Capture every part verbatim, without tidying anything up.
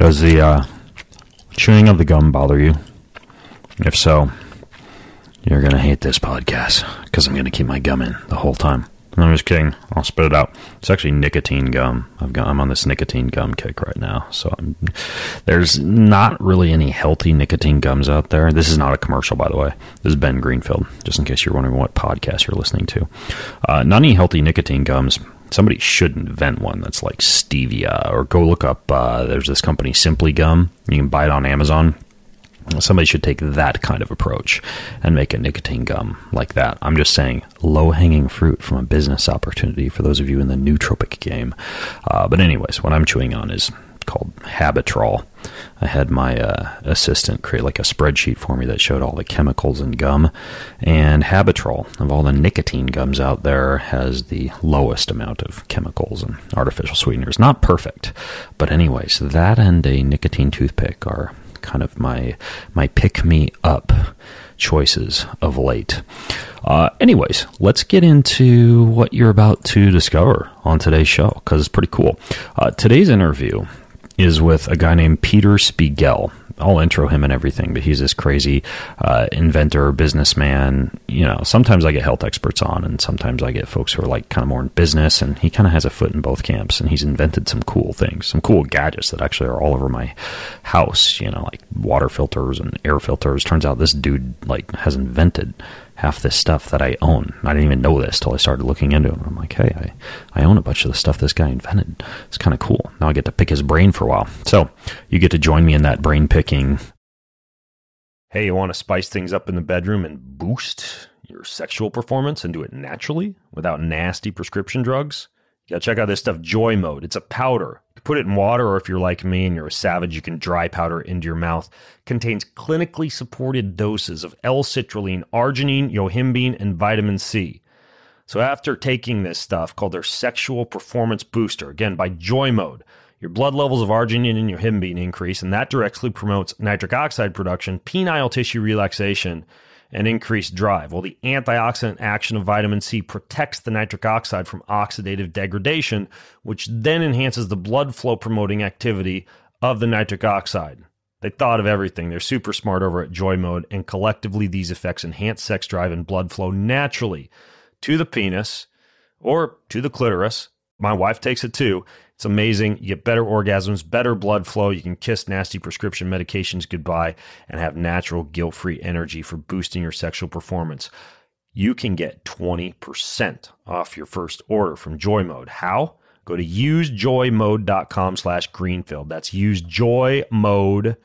Does the uh, chewing of the gum bother you? If so, you're going to hate this podcast because I'm going to keep my gum in the whole time. No, I'm just kidding. I'll spit it out. It's actually nicotine gum. I've got, I'm on this nicotine gum kick right now. So I'm, there's not really any healthy nicotine gums out there. This is not a commercial, by the way. This is Ben Greenfield, just in case you're wondering what podcast you're listening to. Uh, not any healthy nicotine gums. Somebody should invent one that's like stevia, or go look up, uh, there's this company, Simply Gum. You can buy it on Amazon. Somebody should take that kind of approach and make a nicotine gum like that. I'm just saying, low-hanging fruit from a business opportunity for those of you in the nootropic game. Uh, but anyways, what I'm chewing on is called Habitrol. I had my uh, assistant create like a spreadsheet for me that showed all the chemicals in gum. And Habitrol, of all the nicotine gums out there, has the lowest amount of chemicals and artificial sweeteners. Not perfect, but anyways, that and a nicotine toothpick are kind of my my pick-me-up choices of late. Uh, anyways, let's get into what you're about to discover on today's show, because it's pretty cool. Uh, today's interview is with a guy named Peter Spiegel. I'll intro him and everything, but he's this crazy uh, inventor, businessman. You know, sometimes I get health experts on, and sometimes I get folks who are like kind of more in business, and he kind of has a foot in both camps, and he's invented some cool things, some cool gadgets that actually are all over my house, you know, like water filters and air filters. Turns out this dude like has invented half this stuff that I own. I didn't even know this till I started looking into it. I'm like, hey, I, I own a bunch of the stuff this guy invented. It's kind of cool. Now I get to pick his brain for a while. So you get to join me in that brain picking. Hey, you want to spice things up in the bedroom and boost your sexual performance and do it naturally without nasty prescription drugs? You gotta check out this stuff, Joy Mode. It's a powder. You can put it in water, or if you're like me and you're a savage, you can dry powder into your mouth. Contains clinically supported doses of L-citrulline, arginine, yohimbine, and vitamin C. So after taking this stuff, called their Sexual Performance Booster, again, by Joy Mode, your blood levels of arginine and yohimbine increase, and that directly promotes nitric oxide production, penile tissue relaxation, and increased drive. Well, the antioxidant action of vitamin C protects the nitric oxide from oxidative degradation, which then enhances the blood flow promoting activity of the nitric oxide. They thought of everything. They're super smart over at Joy Mode, and collectively these effects enhance sex drive and blood flow naturally to the penis or to the clitoris. My wife takes it too. It's amazing. You get better orgasms, better blood flow. You can kiss nasty prescription medications goodbye and have natural, guilt-free energy for boosting your sexual performance. You can get twenty percent off your first order from Joy Mode. How? Go to usejoymode.com slash Greenfield. That's usejoymode.com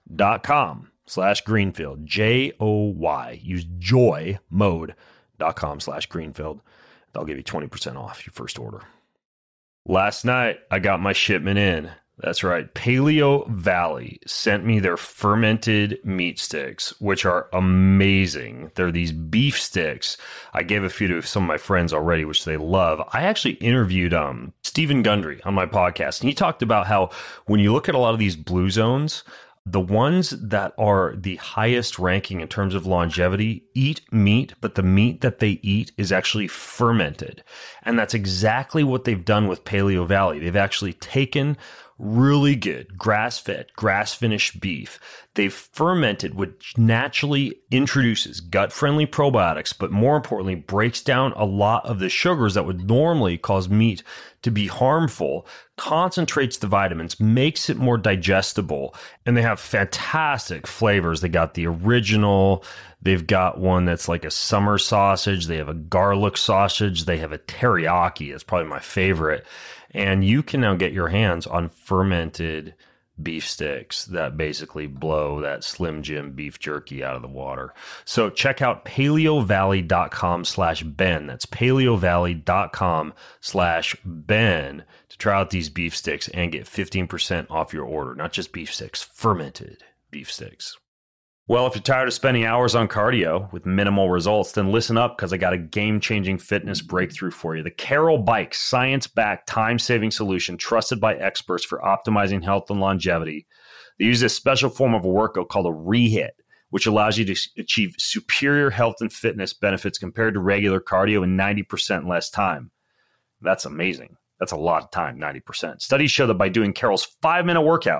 slash Greenfield. J O Y. Usejoymode.com slash Greenfield. They'll give you twenty percent off your first order. Last night, I got my shipment in. That's right. Paleo Valley sent me their fermented meat sticks, which are amazing. They're these beef sticks. I gave a few to some of my friends already, which they love. I actually interviewed um, Stephen Gundry on my podcast, and he talked about how when you look at a lot of these blue zones, the ones that are the highest ranking in terms of longevity eat meat, but the meat that they eat is actually fermented. And that's exactly what they've done with Paleo Valley. They've actually taken really good grass-fed, grass-finished beef. They've fermented, which naturally introduces gut-friendly probiotics, but more importantly, breaks down a lot of the sugars that would normally cause meat to be harmful, concentrates the vitamins, makes it more digestible, and they have fantastic flavors. They got the original, they've got one that's like a summer sausage, they have a garlic sausage, they have a teriyaki, that's probably my favorite. And you can now get your hands on fermented beef sticks that basically blow that Slim Jim beef jerky out of the water. So check out paleovalley.com slash Ben. That's paleovalley.com slash Ben to try out these beef sticks and get fifteen percent off your order. Not just beef sticks, fermented beef sticks. Well, if you're tired of spending hours on cardio with minimal results, then listen up, because I got a game-changing fitness breakthrough for you. The Carol Bike, science-backed, time-saving solution trusted by experts for optimizing health and longevity. They use this special form of a workout called a rehit, which allows you to achieve superior health and fitness benefits compared to regular cardio in ninety percent less time. That's amazing. That's a lot of time, ninety percent. Studies show that by doing Carol's five-minute workout,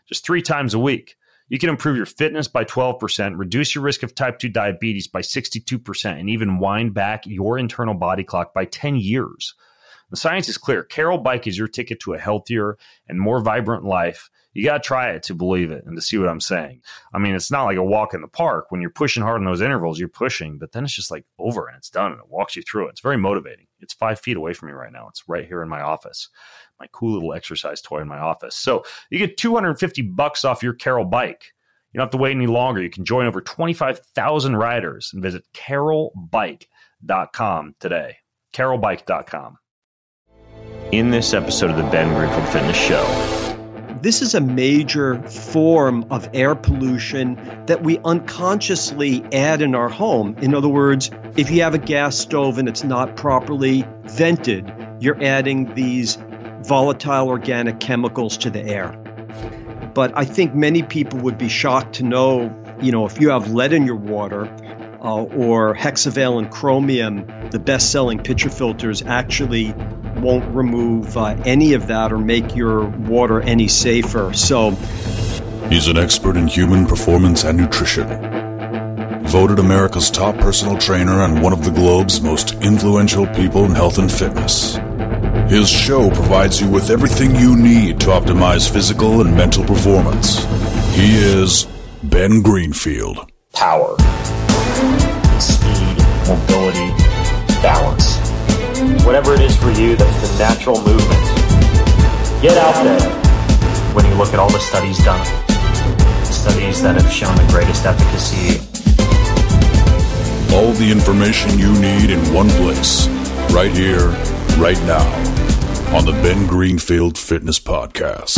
just three times a week. You can improve your fitness by twelve percent, reduce your risk of type two diabetes by sixty-two percent, and even wind back your internal body clock by ten years. The science is clear. Carol Bike is your ticket to a healthier and more vibrant life. You got to try it to believe it and to see what I'm saying. I mean, it's not like a walk in the park. When you're pushing hard in those intervals, you're pushing, but then it's just like over and it's done and it walks you through it. It's very motivating. It's five feet away from me right now. It's right here in my office, my cool little exercise toy in my office. So you get two hundred fifty bucks off your Carol Bike. You don't have to wait any longer. You can join over twenty-five thousand riders and visit carol bike dot com today. carol bike dot com. In this episode of the Ben Greenfield Fitness Show, this is a major form of air pollution that we unconsciously add in our home. In other words, if you have a gas stove and it's not properly vented, you're adding these volatile organic chemicals to the air. But I think many people would be shocked to know, you know, if you have lead in your water uh, or hexavalent chromium, the best-selling pitcher filters actually won't remove uh, any of that or make your water any safer. So he's an expert in human performance and nutrition. Voted America's top personal trainer and one of the globe's most influential people in health and fitness. His show provides you with everything you need to optimize physical and mental performance. He is Ben Greenfield. Power, speed, mobility, balance. Whatever it is for you that's the natural movement. Get out there. When you look at all the studies done, studies that have shown the greatest efficacy. All the information you need in one place, right here, right now, on the Ben Greenfield Fitness Podcast.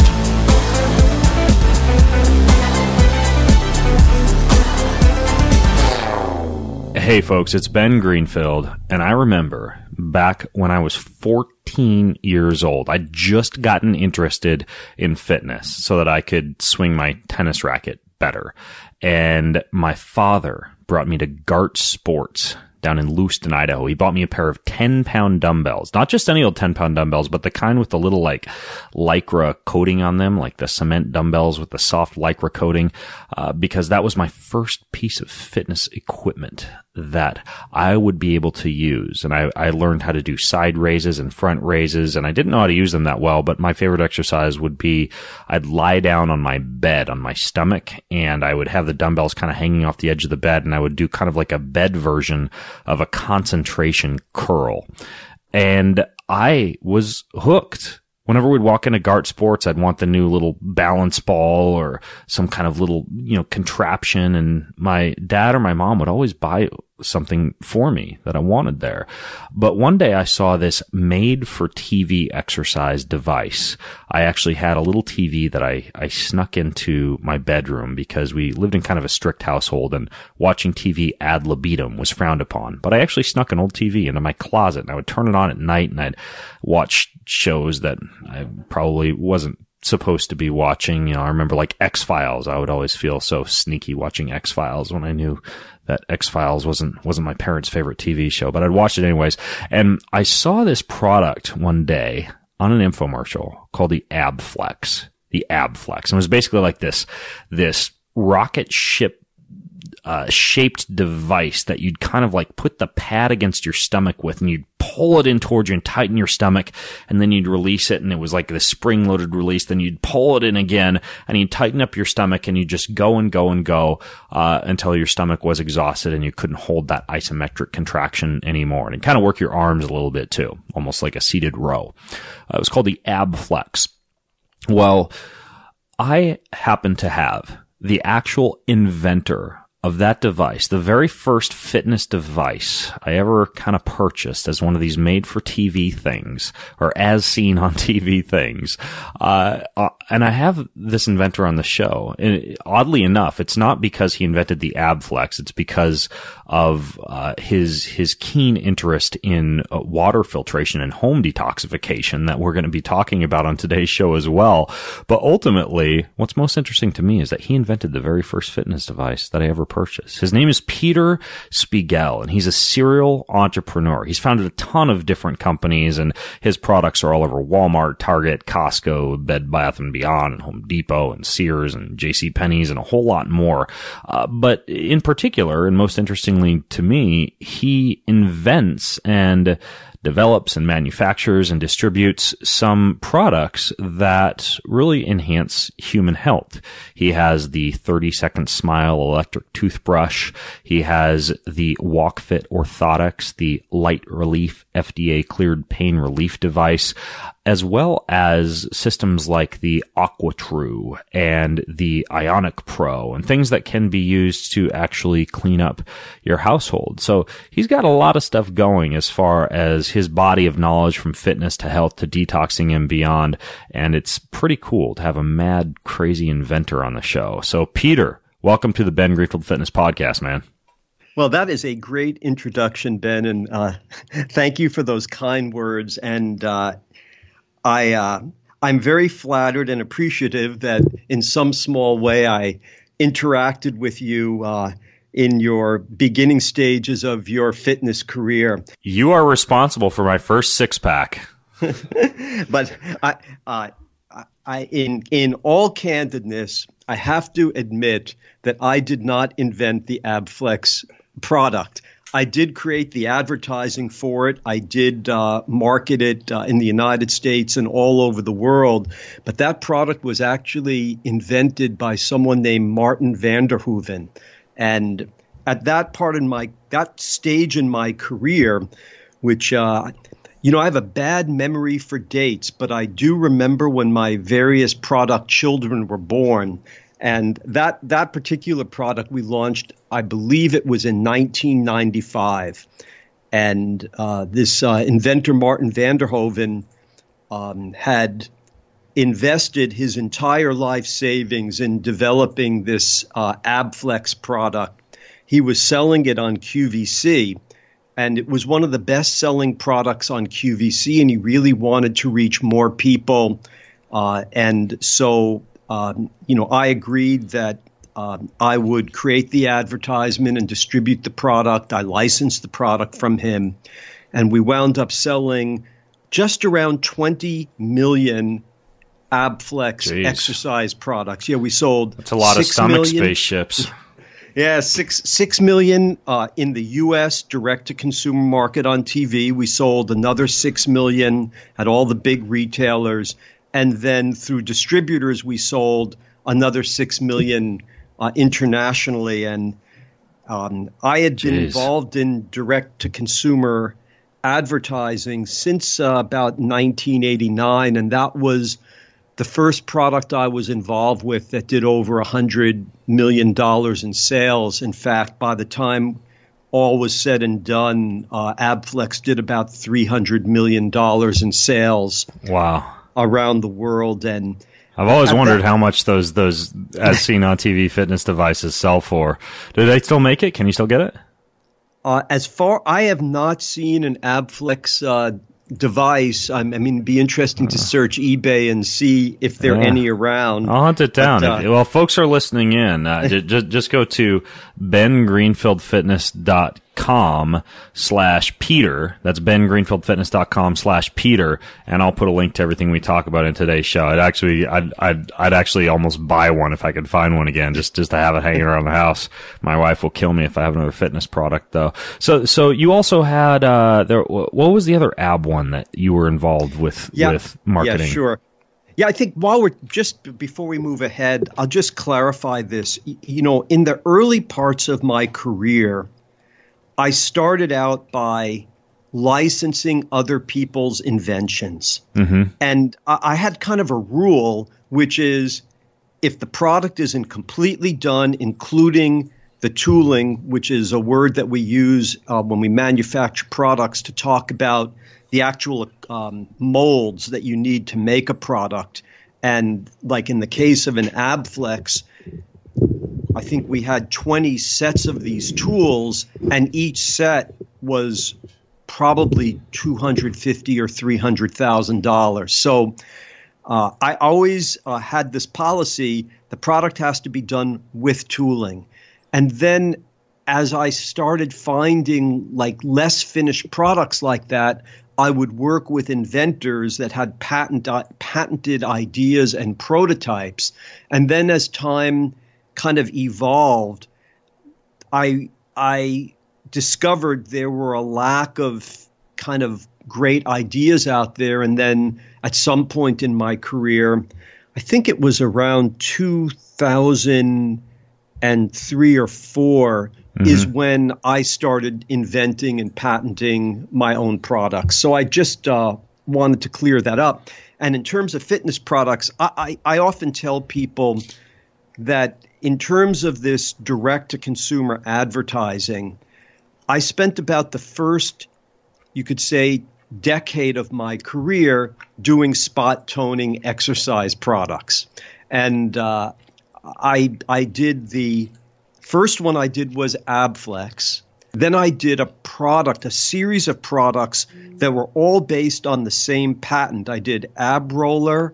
Hey folks, it's Ben Greenfield, and I remember back when I was fourteen years old, I'd just gotten interested in fitness so that I could swing my tennis racket better. And my father brought me to Gart Sports down in Lewiston, Idaho. He bought me a pair of ten-pound dumbbells. Not just any old ten-pound dumbbells, but the kind with the little, like, Lycra coating on them, like the cement dumbbells with the soft Lycra coating, uh, because that was my first piece of fitness equipment that I would be able to use. And I, I learned how to do side raises and front raises, and I didn't know how to use them that well, but my favorite exercise would be I'd lie down on my bed, on my stomach, and I would have the dumbbells kind of hanging off the edge of the bed, and I would do kind of like a bed version of a concentration curl. And I was hooked. Whenever we'd walk into Gart Sports, I'd want the new little balance ball or some kind of little, you know, contraption. And my dad or my mom would always buy something for me that I wanted there. But one day I saw this made for T V exercise device. I actually had a little T V that I, I snuck into my bedroom because we lived in kind of a strict household and watching T V ad libitum was frowned upon. But I actually snuck an old T V into my closet and I would turn it on at night and I'd watch shows that I probably wasn't supposed to be watching. You know, I remember like X-Files. I would always feel so sneaky watching X-Files when I knew that X-Files wasn't, wasn't my parents' favorite T V show, but I'd watch it anyways. And I saw this product one day on an infomercial called the AbFlex, the AbFlex. And it was basically like this, this rocket ship Uh, shaped device that you'd kind of like put the pad against your stomach with and you'd pull it in towards you and tighten your stomach and then you'd release it and it was like the spring loaded release. Then you'd pull it in again and you'd tighten up your stomach and you just go and go and go, uh, until your stomach was exhausted and you couldn't hold that isometric contraction anymore. And kind of work your arms a little bit too, almost like a seated row. Uh, it was called the AbFlex. Well, I happen to have the actual inventor of that device, the very first fitness device I ever kind of purchased as one of these made for T V things or as seen on T V things. Uh, uh, and I have this inventor on the show. And oddly enough, it's not because he invented the AbFlex. It's because of, uh, his, his keen interest in uh, water filtration and home detoxification that we're going to be talking about on today's show as well. But ultimately, what's most interesting to me is that he invented the very first fitness device that I ever purchase. His name is Peter Spiegel, and he's a serial entrepreneur. He's founded a ton of different companies, and his products are all over Walmart, Target, Costco, Bed Bath and Beyond, and Home Depot, and Sears, and JCPenney's, and a whole lot more. Uh, but in particular, and most interestingly to me, he invents and develops and manufactures and distributes some products that really enhance human health. He has the thirty second Smile electric toothbrush. He has the WalkFit orthotics, the Light Relief F D A cleared pain relief device, as well as systems like the AquaTrue and the Ionic Pro and things that can be used to actually clean up your household. So he's got a lot of stuff going as far as his body of knowledge from fitness to health to detoxing and beyond. And it's pretty cool to have a mad, crazy inventor on the show. So Peter, welcome to the Ben Greenfield Fitness Podcast, man. Well, that is a great introduction, Ben, and uh, thank you for those kind words. And uh, I, uh, I'm very flattered and appreciative that in some small way I interacted with you uh, in your beginning stages of your fitness career. You are responsible for my first six pack. But I, uh, I, in in all candidness, I have to admit that I did not invent the AbFlex product. I did create the advertising for it. I did uh, market it uh, in the United States and all over the world. But that product was actually invented by someone named Martin Vanderhoeven. And at that part in my that stage in my career, which uh, you know, I have a bad memory for dates, but I do remember when my various product children were born. And that that particular product we launched, I believe it was in nineteen ninety-five. And uh, this uh, inventor, Martin Vanderhoeven, um, had invested his entire life savings in developing this uh, AbFlex product. He was selling it on Q V C, and it was one of the best-selling products on Q V C, and he really wanted to reach more people. Uh, and so... Um, you know, I agreed that um, I would create the advertisement and distribute the product. I licensed the product from him, and we wound up selling just around twenty million AbFlex Jeez. exercise products. Yeah, we sold That's a lot of stomach million, spaceships. Yeah, six six million uh, in the U S direct-to-consumer market on T V. We sold another six million at all the big retailers. And then through distributors, we sold another six million uh, internationally. And um, I had been Jeez. involved in direct-to-consumer advertising since uh, about nineteen eighty-nine. And that was the first product I was involved with that did over one hundred million dollars in sales. In fact, by the time all was said and done, uh, AbFlex did about three hundred million dollars in sales. Wow. Around the world. And I've always at wondered that, how much those those as seen on T V fitness devices sell for. Do they still make it? Can you still get it? Uh, as far I have not seen an AbFlex uh, device. I mean, it'd be interesting to search eBay and see if there are Yeah. any around. I'll hunt it down. But, uh, If- well, folks are listening in. Uh, just, just go to ben greenfield fitness dot com slash Peter. That's ben greenfield fitness dot com slash Peter, and I'll put a link to everything we talk about in today's show. I'd actually, I'd, I'd, I'd actually almost buy one if I could find one again, just, just to have it hanging around the house. My wife will kill me if I have another fitness product, though. So, so you also had, uh, there. What was the other ab one that you were involved with Yeah. with marketing? Yeah, sure. Yeah, I think while we're just b- before we move ahead, I'll just clarify this. Y- You know, in the early parts of my career, I started out by licensing other people's inventions. Mm-hmm. And I, I had kind of a rule, which is if the product isn't completely done, including the tooling, which is a word that we use uh, when we manufacture products to talk about the actual um, molds that you need to make a product. And like in the case of an AbFlex, I think we had twenty sets of these tools, and each set was probably two hundred fifty thousand dollars or three hundred thousand dollars. So uh, I always uh, had this policy: the product has to be done with tooling. And then as I started finding like less finished products like that, I would work with inventors that had patent, patented ideas and prototypes. And then as time kind of evolved, I, I discovered there were a lack of kind of great ideas out there. And then at some point in my career, I think it was around two thousand three or four, mm-hmm. is when I started inventing and patenting my own products. So I just uh, wanted to clear that up. And in terms of fitness products, I, I, I often tell people that in terms of this direct-to-consumer advertising, I spent about the first, you could say, decade of my career doing spot toning exercise products. And uh, I I did the first one I did was AbFlex. Then I did a product, a series of products that were all based on the same patent. I did Ab Roller,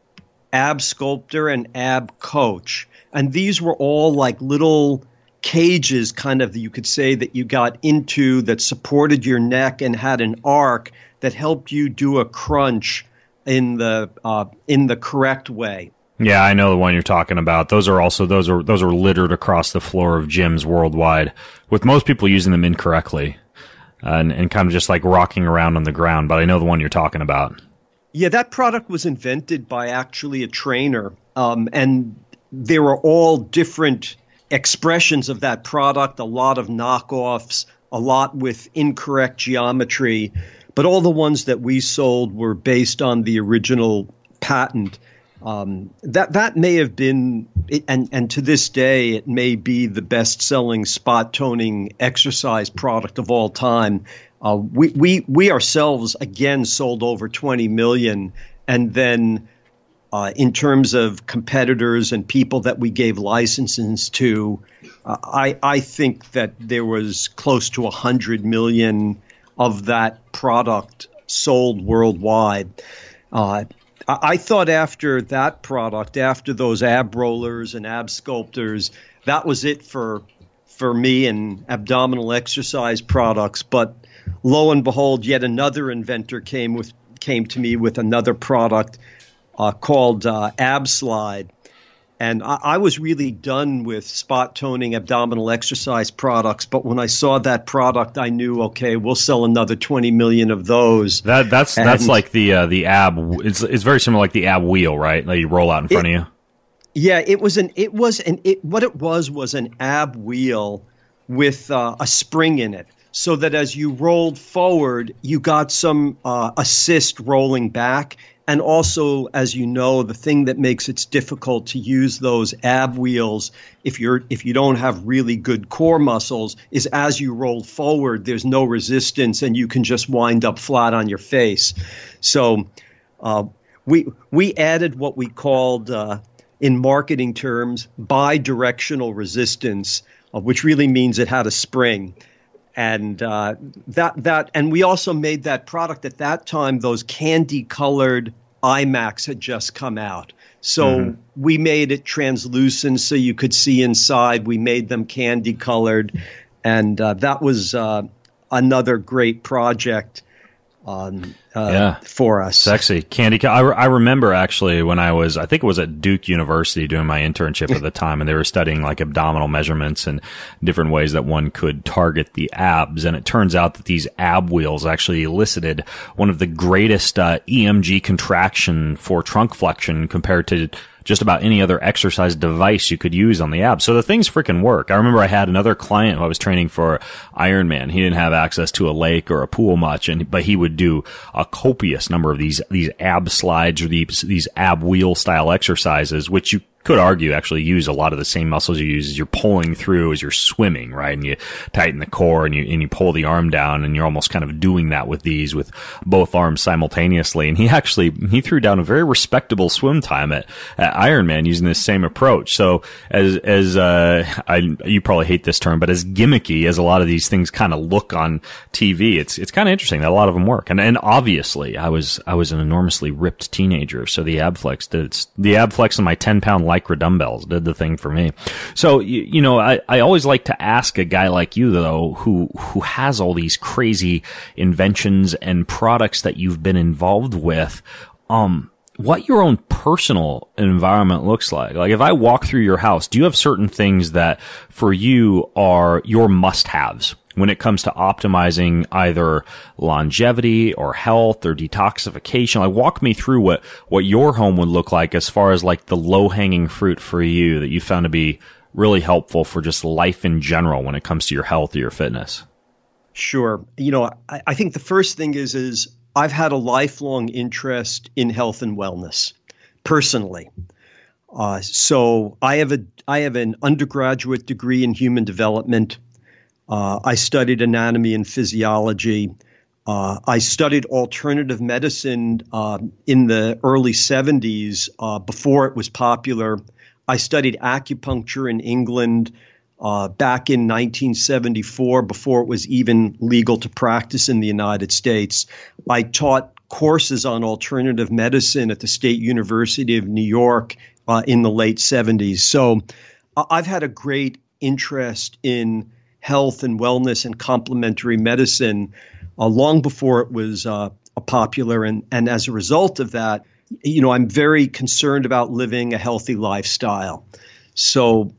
Ab Sculptor, and Ab Coach. And these were all like little cages, kind of, you could say, that you got into that supported your neck and had an arc that helped you do a crunch in the uh, in the correct way. Yeah, I know the one you're talking about. Those are also those are those are littered across the floor of gyms worldwide, with most people using them incorrectly, uh, and and kind of just like rocking around on the ground. But I know the one you're talking about. Yeah, that product was invented by actually a trainer, um, and there were all different expressions of that product. A lot of knockoffs, a lot with incorrect geometry, but all the ones that we sold were based on the original patent. Um, that that may have been, and and to this day, it may be the best-selling spot toning exercise product of all time. Uh, we we we ourselves again sold over twenty million, and then uh, in terms of competitors and people that we gave licenses to, uh, I I think that there was close to a hundred million of that product sold worldwide. Uh, I thought after that product, after those ab rollers and ab sculptors, that was it for for me and abdominal exercise products. But lo and behold, yet another inventor came with came to me with another product uh, called uh, Ab Slide. And I, I was really done with spot toning abdominal exercise products. But when I saw that product, I knew, okay, we'll sell another twenty million of those. That that's and that's like the uh, the ab. It's it's very similar, like the ab wheel, right? That you roll out in front it, of you. Yeah, it was an it was an it what it was was an ab wheel with uh, a spring in it, so that as you rolled forward, you got some uh, assist rolling back. And also, as you know, the thing that makes it difficult to use those ab wheels if you're if you don't have really good core muscles is as you roll forward, there's no resistance and you can just wind up flat on your face. So uh, we we added what we called uh, in marketing terms bidirectional resistance, uh, which really means it had a spring. And uh, that that and we also made that product at that time. Those candy-colored iMacs had just come out, so mm-hmm. we made it translucent so you could see inside. We made them candy-colored, and uh, that was uh, another great project um, uh, yeah. for us. Sexy candy. I, re- I remember actually when I was, I think it was at Duke University doing my internship at the time, and they were studying like abdominal measurements and different ways that one could target the abs. And it turns out that these ab wheels actually elicited one of the greatest uh, E M G contraction for trunk flexion compared to just about any other exercise device you could use on the abs. So the things freaking work. I remember I had another client who I was training for Ironman. He didn't have access to a lake or a pool much, and but he would do a copious number of these these ab slides or these these ab wheel style exercises, which you could argue actually use a lot of the same muscles you use as you're pulling through as you're swimming, right? And you tighten the core and you and you pull the arm down, and you're almost kind of doing that with these with both arms simultaneously. And he actually he threw down a very respectable swim time at, at Ironman using this same approach. So as as uh I you probably hate this term, but as gimmicky as a lot of these things kind of look on T V, it's it's kind of interesting that a lot of them work. And and obviously I was I was an enormously ripped teenager, so the AbFlex did it's, the AbFlex and my ten pound life micro dumbbells did the thing for me. So, you, you know, I, I always like to ask a guy like you, though, who, who has all these crazy inventions and products that you've been involved with, um, what your own personal environment looks like. Like if I walk through your house, do you have certain things that for you are your must-haves when it comes to optimizing either longevity or health or detoxification? Like walk me through what, what your home would look like as far as like the low-hanging fruit for you that you found to be really helpful for just life in general when it comes to your health or your fitness. Sure. You know, I, I think the first thing is, is I've had a lifelong interest in health and wellness personally. Uh, so I have a I have an undergraduate degree in human development. Uh, I studied anatomy and physiology. Uh, I studied alternative medicine uh, in the early seventies uh, before it was popular. I studied acupuncture in England Uh, back in nineteen seventy-four, before it was even legal to practice in the United States. I taught courses on alternative medicine at the State University of New York uh, in the late seventies. So uh, I've had a great interest in health and wellness and complementary medicine uh, long before it was uh, popular. And, and as a result of that, you know, I'm very concerned about living a healthy lifestyle. So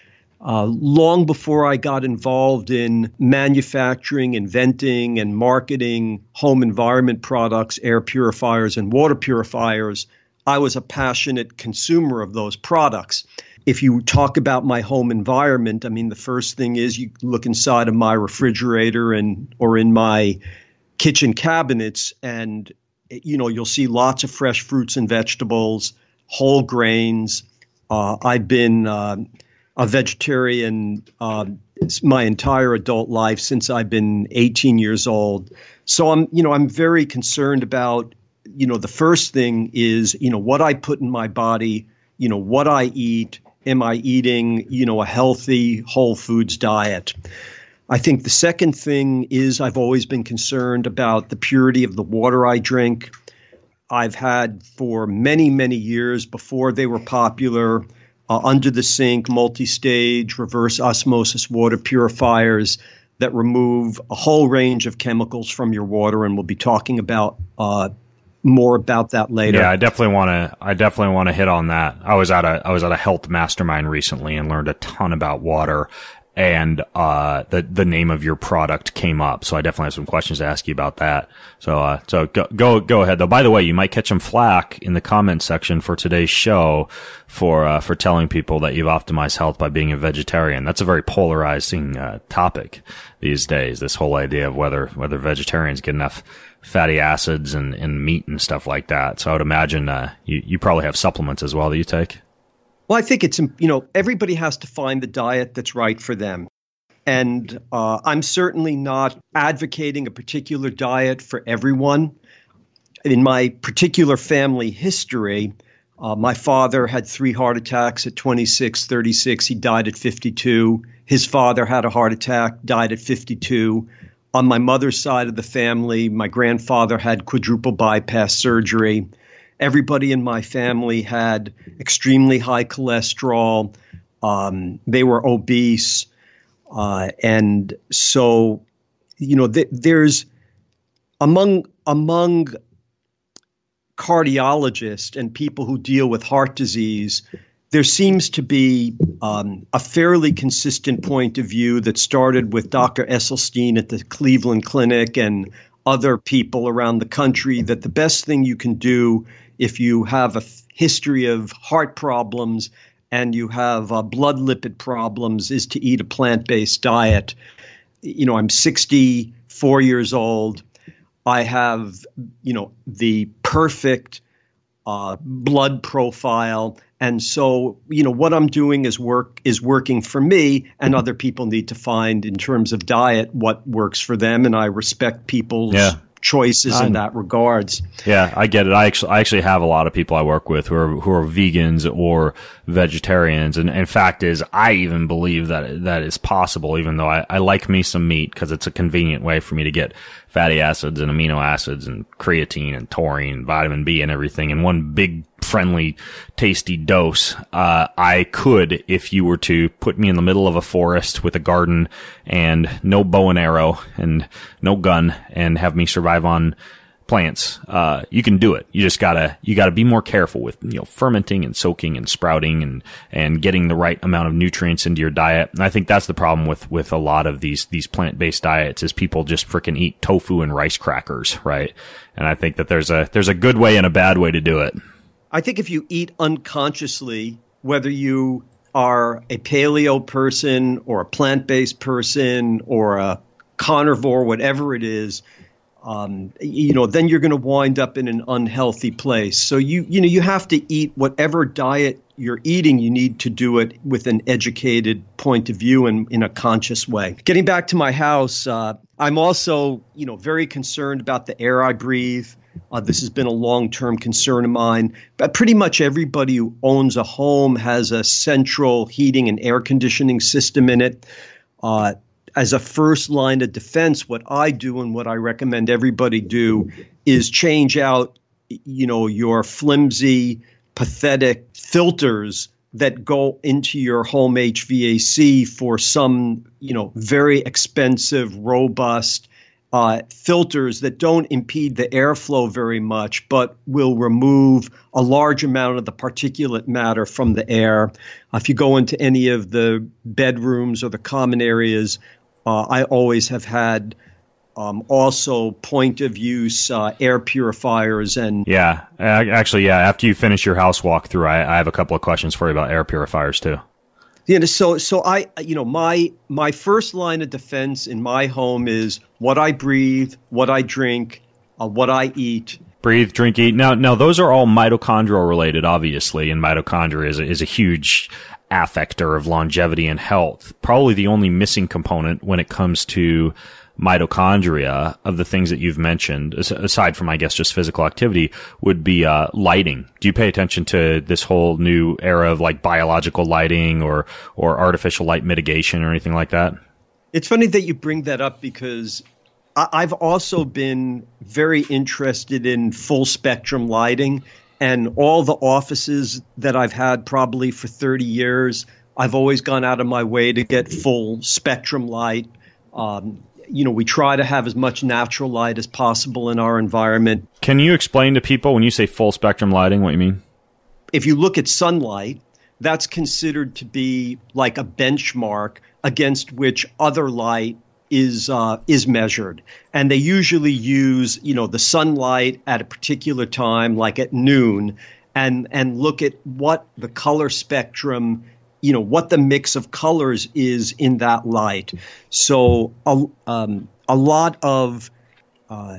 Uh, long before I got involved in manufacturing, inventing, and marketing home environment products, air purifiers, and water purifiers, I was a passionate consumer of those products. If you talk about my home environment, I mean, the first thing is you look inside of my refrigerator and or in my kitchen cabinets, and you know you'll see lots of fresh fruits and vegetables, whole grains. Uh, I've been uh, a vegetarian uh, my entire adult life since I've been eighteen years old. So I'm, you know, I'm very concerned about, you know, the first thing is, you know, what I put in my body, you know, what I eat. Am I eating, you know, a healthy whole foods diet? I think the second thing is I've always been concerned about the purity of the water I drink. I've had for many, many years before they were popular, Uh, under the sink, multi-stage, reverse osmosis water purifiers that remove a whole range of chemicals from your water, and we'll be talking about uh, more about that later. Yeah, I definitely want to. I definitely want to hit on that. I was at a I was at a health mastermind recently and learned a ton about water, and uh, the the name of your product came up. So I definitely have some questions to ask you about that. So uh, so go go go ahead. Though, by the way, you might catch some flack in the comment section for today's show for uh, for telling people that you've optimized health by being a vegetarian. That's a very polarizing uh, topic these days. This whole idea of whether whether vegetarians get enough fatty acids and, and meat and stuff like that. So I would imagine uh, you you probably have supplements as well that you take. Well, I think it's, you know, everybody has to find the diet that's right for them. And uh, I'm certainly not advocating a particular diet for everyone. In my particular family history, uh, my father had three heart attacks at twenty-six, thirty-six. He died at fifty-two. His father had a heart attack, died at fifty-two. On my mother's side of the family, my grandfather had quadruple bypass surgery. Everybody in my family had extremely high cholesterol. Um, they were obese. Uh, and so, you know, th- there's among among cardiologists and people who deal with heart disease, there seems to be um, a fairly consistent point of view that started with Doctor Esselstyn at the Cleveland Clinic and other people around the country, that the best thing you can do if you have a history of heart problems and you have uh, blood lipid problems is to eat a plant-based diet. You know, I'm sixty-four years old. I have, you know, the perfect uh, blood profile. And so, you know, what I'm doing is work is working for me, and other people need to find in terms of diet what works for them. And I respect people's yeah. choices I'm, in that regards. Yeah, I get it. I actually, I actually have a lot of people I work with who are, who are vegans or vegetarians. And in fact is, I even believe that that is possible, even though I, I like me some meat because it's a convenient way for me to get fatty acids and amino acids and creatine and taurine and vitamin B and everything in one big friendly, tasty dose. Uh, I could, if you were to put me in the middle of a forest with a garden and no bow and arrow and no gun and have me survive on plants, uh, you can do it. You just gotta, you gotta be more careful with, you know, fermenting and soaking and sprouting and, and getting the right amount of nutrients into your diet. And I think that's the problem with, with a lot of these, these plant-based diets is people just freaking eat tofu and rice crackers, right? And I think that there's a, there's a good way and a bad way to do it. I think if you eat unconsciously, whether you are a paleo person or a plant-based person or a carnivore, whatever it is, Um, you know, then you're going to wind up in an unhealthy place. So you, you know, you have to eat whatever diet you're eating. You need to do it with an educated point of view and in a conscious way. Getting back to my house, uh, I'm also, you know, very concerned about the air I breathe. Uh, this has been a long-term concern of mine. But pretty much everybody who owns a home has a central heating and air conditioning system in it. Uh, As a first line of defense, what I do and what I recommend everybody do is change out, you know, your flimsy, pathetic filters that go into your home H V A C for some, you know, very expensive, robust uh, filters that don't impede the airflow very much, but will remove a large amount of the particulate matter from the air. Uh, if you go into any of the bedrooms or the common areas, Uh, I always have had um, also point of use uh, air purifiers and yeah, actually, yeah. After you finish your house walkthrough, I, I have a couple of questions for you about air purifiers too. Yeah, so so I you know my my first line of defense in my home is what I breathe, what I drink, uh, what I eat. Breathe, drink, eat. Now, now those are all mitochondrial related, obviously, and mitochondria is a, is a huge affector of longevity and health. Probably the only missing component when it comes to mitochondria of the things that you've mentioned, aside from, I guess, just physical activity, would be uh, lighting. Do you pay attention to this whole new era of like biological lighting or or artificial light mitigation or anything like that? It's funny that you bring that up because I've also been very interested in full spectrum lighting. And all the offices that I've had probably for thirty years, I've always gone out of my way to get full spectrum light. Um, you know, we try to have as much natural light as possible in our environment. Can you explain to people when you say full spectrum lighting, what you mean? If you look at sunlight, that's considered to be like a benchmark against which other light is uh, is measured. And they usually use, you know, the sunlight at a particular time, like at noon, and and look at what the color spectrum, you know, what the mix of colors is in that light. So a, um, a lot of, uh,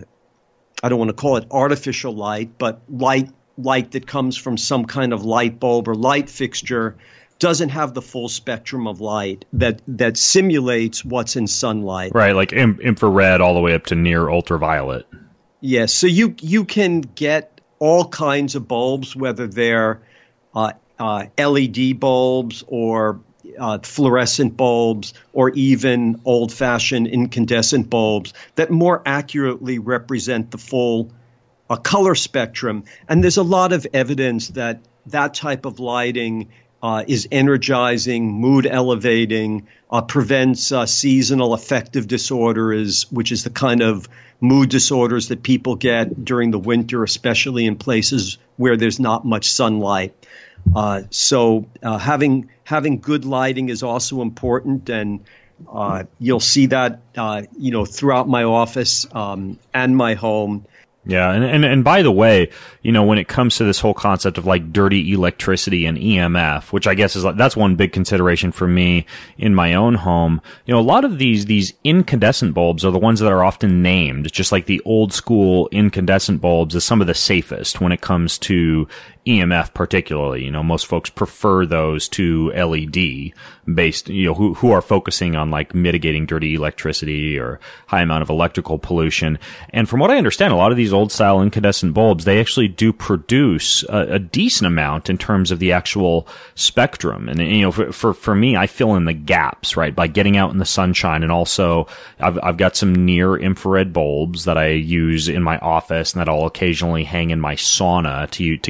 I don't want to call it artificial light, but light light that comes from some kind of light bulb or light fixture doesn't have the full spectrum of light that that simulates what's in sunlight. Right, like im- infrared all the way up to near ultraviolet. Yes, so you you can get all kinds of bulbs, whether they're uh, uh, L E D bulbs or uh, fluorescent bulbs or even old-fashioned incandescent bulbs that more accurately represent the full uh, color spectrum. And there's a lot of evidence that that type of lighting Uh, is energizing, mood elevating, uh, prevents uh, seasonal affective disorders, which is the kind of mood disorders that people get during the winter, especially in places where there's not much sunlight. Uh, so uh, having having good lighting is also important, and uh, you'll see that uh, you know throughout my office um, and my home. Yeah, and, and and by the way, you know, when it comes to this whole concept of like dirty electricity and E M F, which I guess is like, that's one big consideration for me in my own home. You know, a lot of these these incandescent bulbs are the ones that are often named, just like the old school incandescent bulbs, as some of the safest when it comes to E M F particularly. You know, most folks prefer those to L E D based, you know, who, who are focusing on like mitigating dirty electricity or high amount of electrical pollution. And from what I understand, a lot of these old style incandescent bulbs, they actually do produce a, a decent amount in terms of the actual spectrum. And, you know, for, for, for me, I fill in the gaps, right, by getting out in the sunshine. And also I've, I've got some near infrared bulbs that I use in my office and that I'll occasionally hang in my sauna to, to get both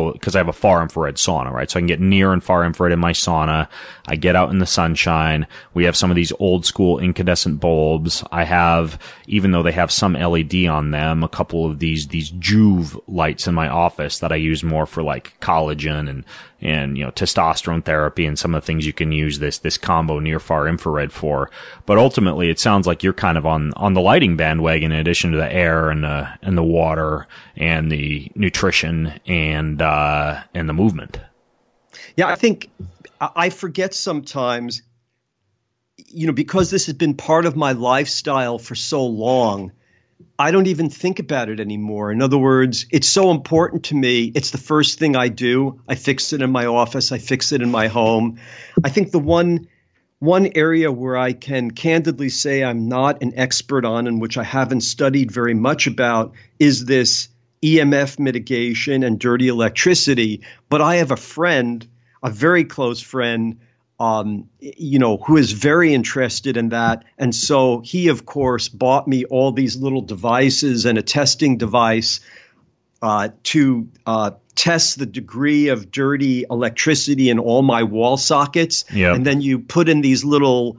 know, because I have a far infrared sauna, right? So I can get near and far infrared in my sauna. I get out in the sunshine. We have some of these old school incandescent bulbs. I have, even though they have some L E D on them, a couple of these, these Joovv lights in my office that I use more for like collagen and, and, you know, testosterone therapy and some of the things you can use this, this combo near far infrared for. But ultimately, it sounds like you're kind of on, on the lighting bandwagon in addition to the air and the, and the water and the nutrition and, uh, and the movement. Yeah, I think I forget sometimes, you know, because this has been part of my lifestyle for so long, I don't even think about it anymore. In other words, it's so important to me. It's the first thing I do. I fix it in my office. I fix it in my home. I think the one one area where I can candidly say I'm not an expert on, and which I haven't studied very much about, is this E M F mitigation and dirty electricity. But I have a friend, a very close friend, Um, you know, who is very interested in that. And so he, of course, bought me all these little devices and a testing device uh, to uh, test the degree of dirty electricity in all my wall sockets. Yep. And then you put in these little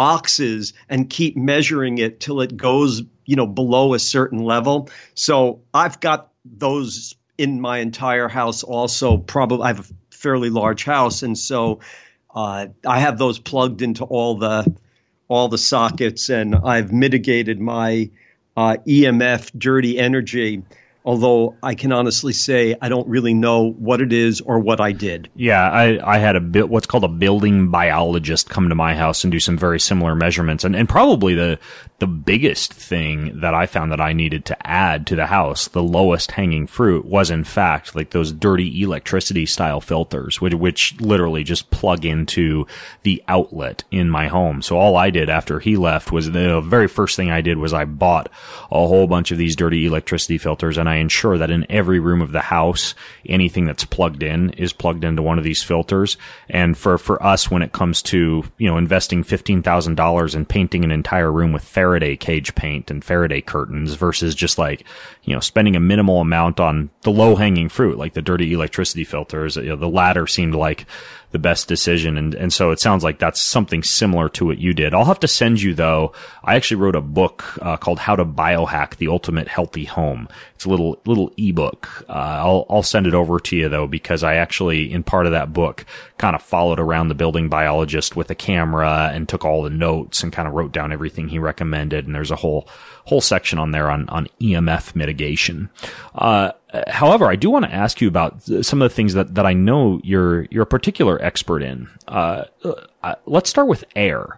boxes and keep measuring it till it goes, you know, below a certain level. So I've got those in my entire house also. Probably I have a fairly large house. And so Uh, I have those plugged into all the all the sockets, and I've mitigated my uh, E M F dirty energy. Although I can honestly say I don't really know what it is or what I did. Yeah, I, I had a bit what's called a building biologist come to my house and do some very similar measurements. And, and probably the the biggest thing that I found that I needed to add to the house, the lowest hanging fruit, was in fact like those dirty electricity style filters, which, which literally just plug into the outlet in my home. So all I did after he left was the very first thing I did was I bought a whole bunch of these dirty electricity filters, and I ensure that in every room of the house, anything that's plugged in is plugged into one of these filters. And for, for us, when it comes to, you know, investing fifteen thousand dollars in painting an entire room with Faraday cage paint and Faraday curtains versus just like, you know, spending a minimal amount on the low hanging fruit, like the dirty electricity filters, you know, the latter seemed like the best decision. And, and so it sounds like that's something similar to what you did. I'll have to send you, though. I actually wrote a book uh, called How to Biohack the Ultimate Healthy Home. It's a little, little ebook. Uh, I'll, I'll send it over to you, though, because I actually, in part of that book, kind of followed around the building biologist with a camera and took all the notes and kind of wrote down everything he recommended. And there's a whole, whole section on there on, on E M F mitigation. Uh, However, I do want to ask you about some of the things that, that I know you're you're a particular expert in. Uh, uh, let's start with air.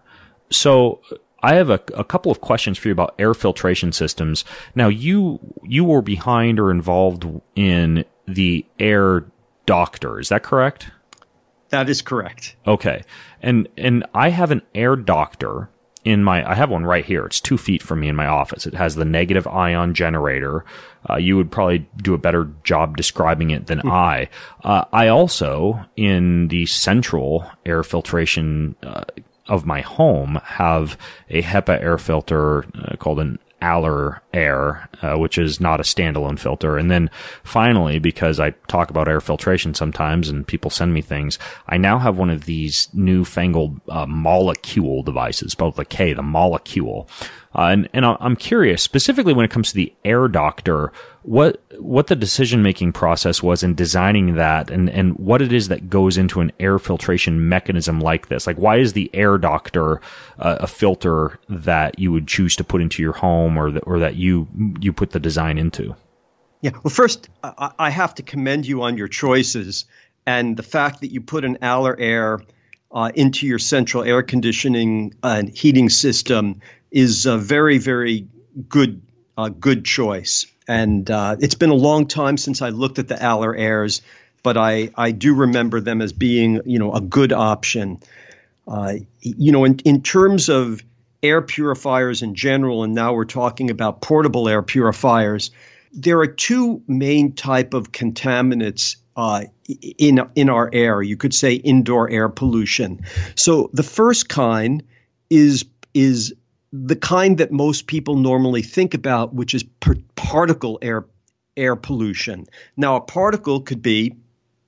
So I have a, a couple of questions for you about air filtration systems. Now, you you were behind or involved in the Air Doctor. Is that correct? That is correct. Okay, and and I have an Air Doctor in my, I have one right here. It's two feet from me in my office. It has the negative ion generator. Uh, you would probably do a better job describing it than I. Uh, I also, in the central air filtration uh, of my home, have a HEPA air filter uh, called an Aller Air, uh, which is not a standalone filter. And then finally, because I talk about air filtration sometimes and people send me things, I now have one of these newfangled uh, molecule devices, spelled with a K, the molecule. Uh, and, and I'm curious, specifically when it comes to the Air Doctor, what what the decision-making process was in designing that, and, and what it is that goes into an air filtration mechanism like this. Like, why is the Air Doctor uh, a filter that you would choose to put into your home, or, the, or that you you put the design into? Yeah, well, first, I, I have to commend you on your choices, and the fact that you put an Aller Air uh, into your central air conditioning and heating system is a very, very good uh, good choice. And uh, it's been a long time since I looked at the Aller Airs, but I, I do remember them as being, you know, a good option. Uh, you know, in, in terms of air purifiers in general, and now we're talking about portable air purifiers, there are two main type of contaminants uh, in in our air. You could say indoor air pollution. So the first kind is is the kind that most people normally think about, which is per- particle air air pollution. Now, a particle could be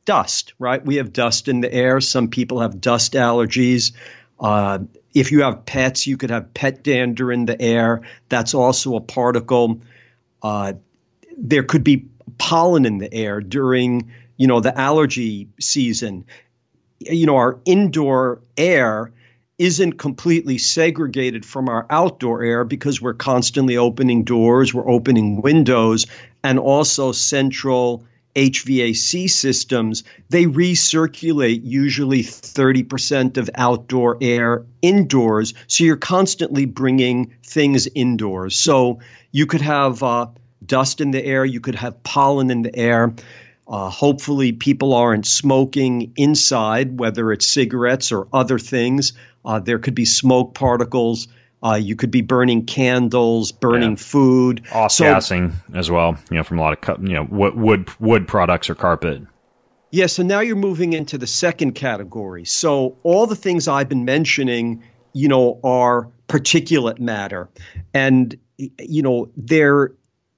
dust, right? We have dust in the air. Some people have dust allergies. Uh, if you have pets, you could have pet dander in the air. That's also a particle. Uh, there could be pollen in the air during, you know, the allergy season. You know, our indoor air isn't completely segregated from our outdoor air because we're constantly opening doors, we're opening windows, and also central H V A C systems. They recirculate usually thirty percent of outdoor air indoors. So you're constantly bringing things indoors. So you could have uh, dust in the air, you could have pollen in the air. Uh, hopefully people aren't smoking inside, whether it's cigarettes or other things. Uh, there could be smoke particles. Uh, you could be burning candles, burning yeah. food. Off-gassing so, as well, you know, from a lot of, you know, wood, wood, wood products or carpet. Yeah, so now you're moving into the second category. So all the things I've been mentioning, you know, are particulate matter. And, you know, they're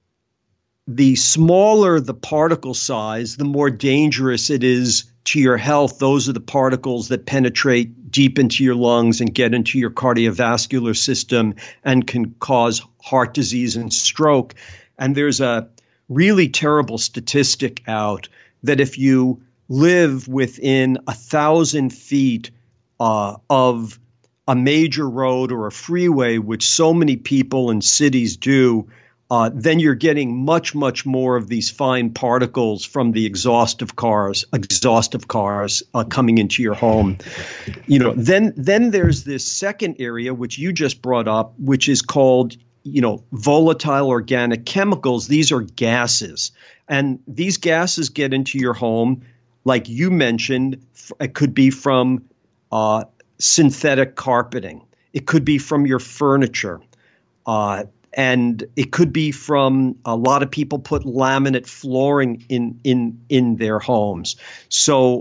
the smaller the particle size, the more dangerous it is to your health. Those are the particles that penetrate deep into your lungs and get into your cardiovascular system and can cause heart disease and stroke. And there's a really terrible statistic out that if you live within a thousand feet uh, of a major road or a freeway, which so many people in cities do, Uh, then you're getting much, much more of these fine particles from the exhaust of cars, exhaust of cars uh, coming into your home. You know, then then there's this second area which you just brought up, which is called, you know, volatile organic chemicals. These are gases, and these gases get into your home, like you mentioned. It could be from uh, synthetic carpeting. It could be from your furniture. Uh, And it could be from a lot of people put laminate flooring in, in, in their homes. So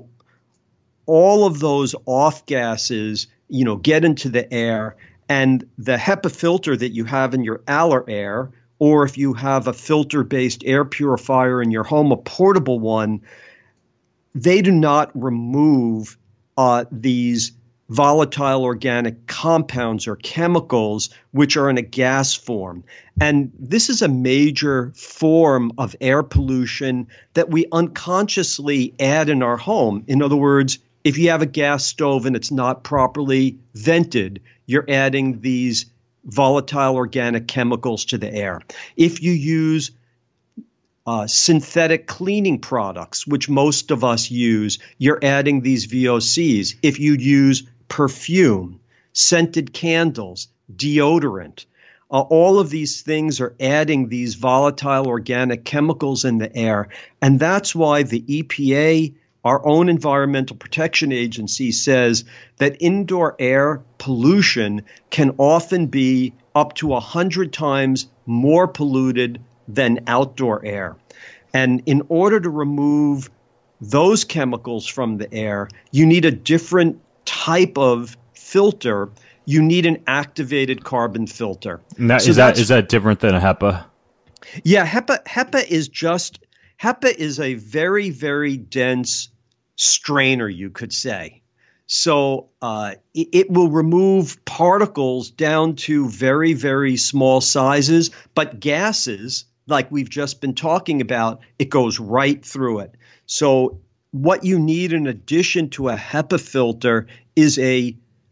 all of those off gases, you know, get into the air, and the HEPA filter that you have in your Aller Air, or if you have a filter-based air purifier in your home, a portable one, they do not remove uh, these volatile organic compounds or chemicals which are in a gas form. And this is a major form of air pollution that we unconsciously add in our home. In other words, if you have a gas stove and it's not properly vented, you're adding these volatile organic chemicals to the air. If you use Uh, synthetic cleaning products, which most of us use, you're adding these V O Cs. If you use perfume, scented candles, deodorant, uh, all of these things are adding these volatile organic chemicals in the air. And that's why the E P A, our own Environmental Protection Agency, says that indoor air pollution can often be up to one hundred times more polluted than outdoor air. And in order to remove those chemicals from the air, you need a different type of filter. You need an activated carbon filter. And that, so is that is that different than a HEPA? Yeah, HEPA HEPA is just HEPA is a very, very dense strainer, you could say. So uh, it, it will remove particles down to very, very small sizes, but gases, like we've just been talking about, it goes right through it. So what you need in addition to a HEPA filter is a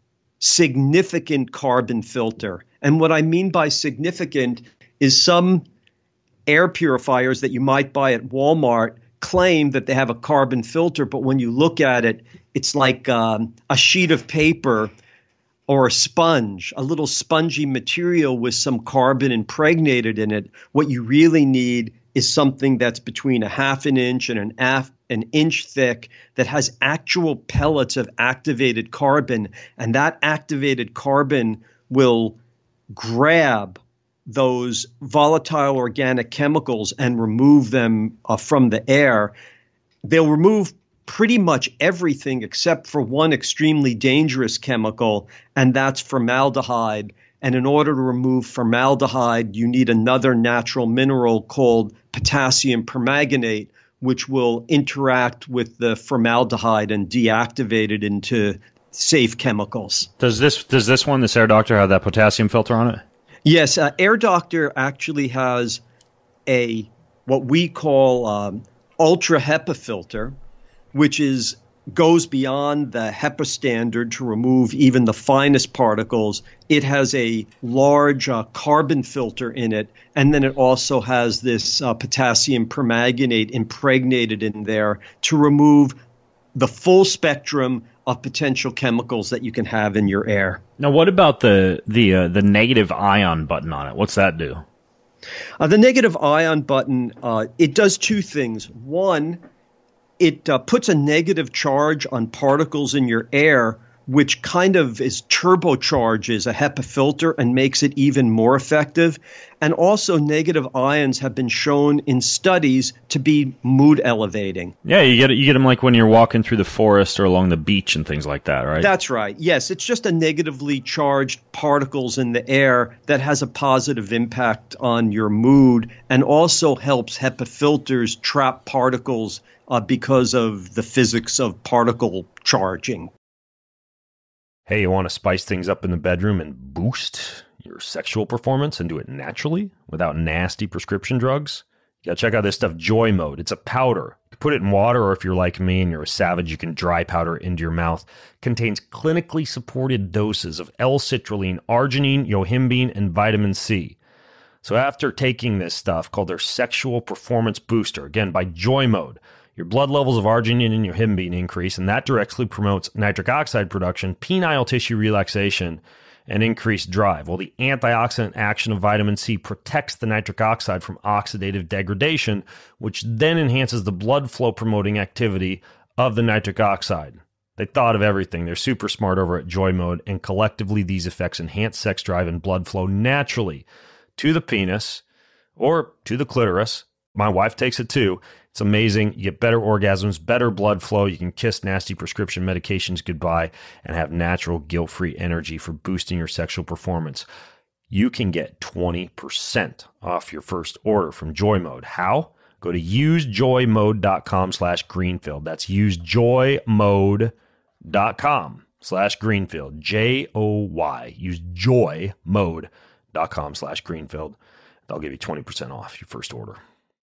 significant carbon filter. And what I mean by significant is some air purifiers that you might buy at Walmart claim that they have a carbon filter, but when you look at it, it's like um, a sheet of paper or a sponge, a little spongy material with some carbon impregnated in it. What you really need is something that's between a half an inch and an, af- an inch thick that has actual pellets of activated carbon. And that activated carbon will grab those volatile organic chemicals and remove them uh, from the air. They'll remove pretty much everything except for one extremely dangerous chemical, and that's formaldehyde. And in order to remove formaldehyde, you need another natural mineral called potassium permanganate, which will interact with the formaldehyde and deactivate it into safe chemicals. Does this does this one, this Air Doctor, have that potassium filter on it? Yes, uh, Air Doctor actually has a what we call um, ultra HEPA filter, which is goes beyond the HEPA standard to remove even the finest particles. It has a large uh, carbon filter in it, and then it also has this uh, potassium permanganate impregnated in there to remove the full spectrum of potential chemicals that you can have in your air. Now, what about the the uh, the negative ion button on it? What's that do? Uh, the negative ion button, uh, it does two things. One, it uh, puts a negative charge on particles in your air, which kind of is turbocharges a HEPA filter and makes it even more effective. And also negative ions have been shown in studies to be mood elevating. Yeah, you get you get them like when you're walking through the forest or along the beach and things like that, right? That's right. Yes, it's just a negatively charged particles in the air that has a positive impact on your mood and also helps HEPA filters trap particles uh, because of the physics of particle charging. Hey, you want to spice things up in the bedroom and boost your sexual performance and do it naturally without nasty prescription drugs? You gotta check out this stuff, Joy Mode. It's a powder. You can put it in water, or if you're like me and you're a savage, you can dry powder it into your mouth. Contains clinically supported doses of L-citrulline, arginine, yohimbine, and vitamin C. So after taking this stuff called their Sexual Performance Booster, again by Joy Mode, your blood levels of arginine and yohimbine increase, and that directly promotes nitric oxide production, penile tissue relaxation, and increased drive. Well, the antioxidant action of vitamin C protects the nitric oxide from oxidative degradation, which then enhances the blood flow promoting activity of the nitric oxide. They thought of everything. They're super smart over at Joy Mode, and collectively these effects enhance sex drive and blood flow naturally to the penis or to the clitoris. My wife takes it too. It's amazing. You get better orgasms, better blood flow. You can kiss nasty prescription medications goodbye and have natural, guilt-free energy for boosting your sexual performance. You can get twenty percent off your first order from Joy Mode. How? Go to usejoymode.com slash Greenfield. That's usejoymode.com slash Greenfield. J O Y. Usejoymode.com slash Greenfield. They'll give you twenty percent off your first order.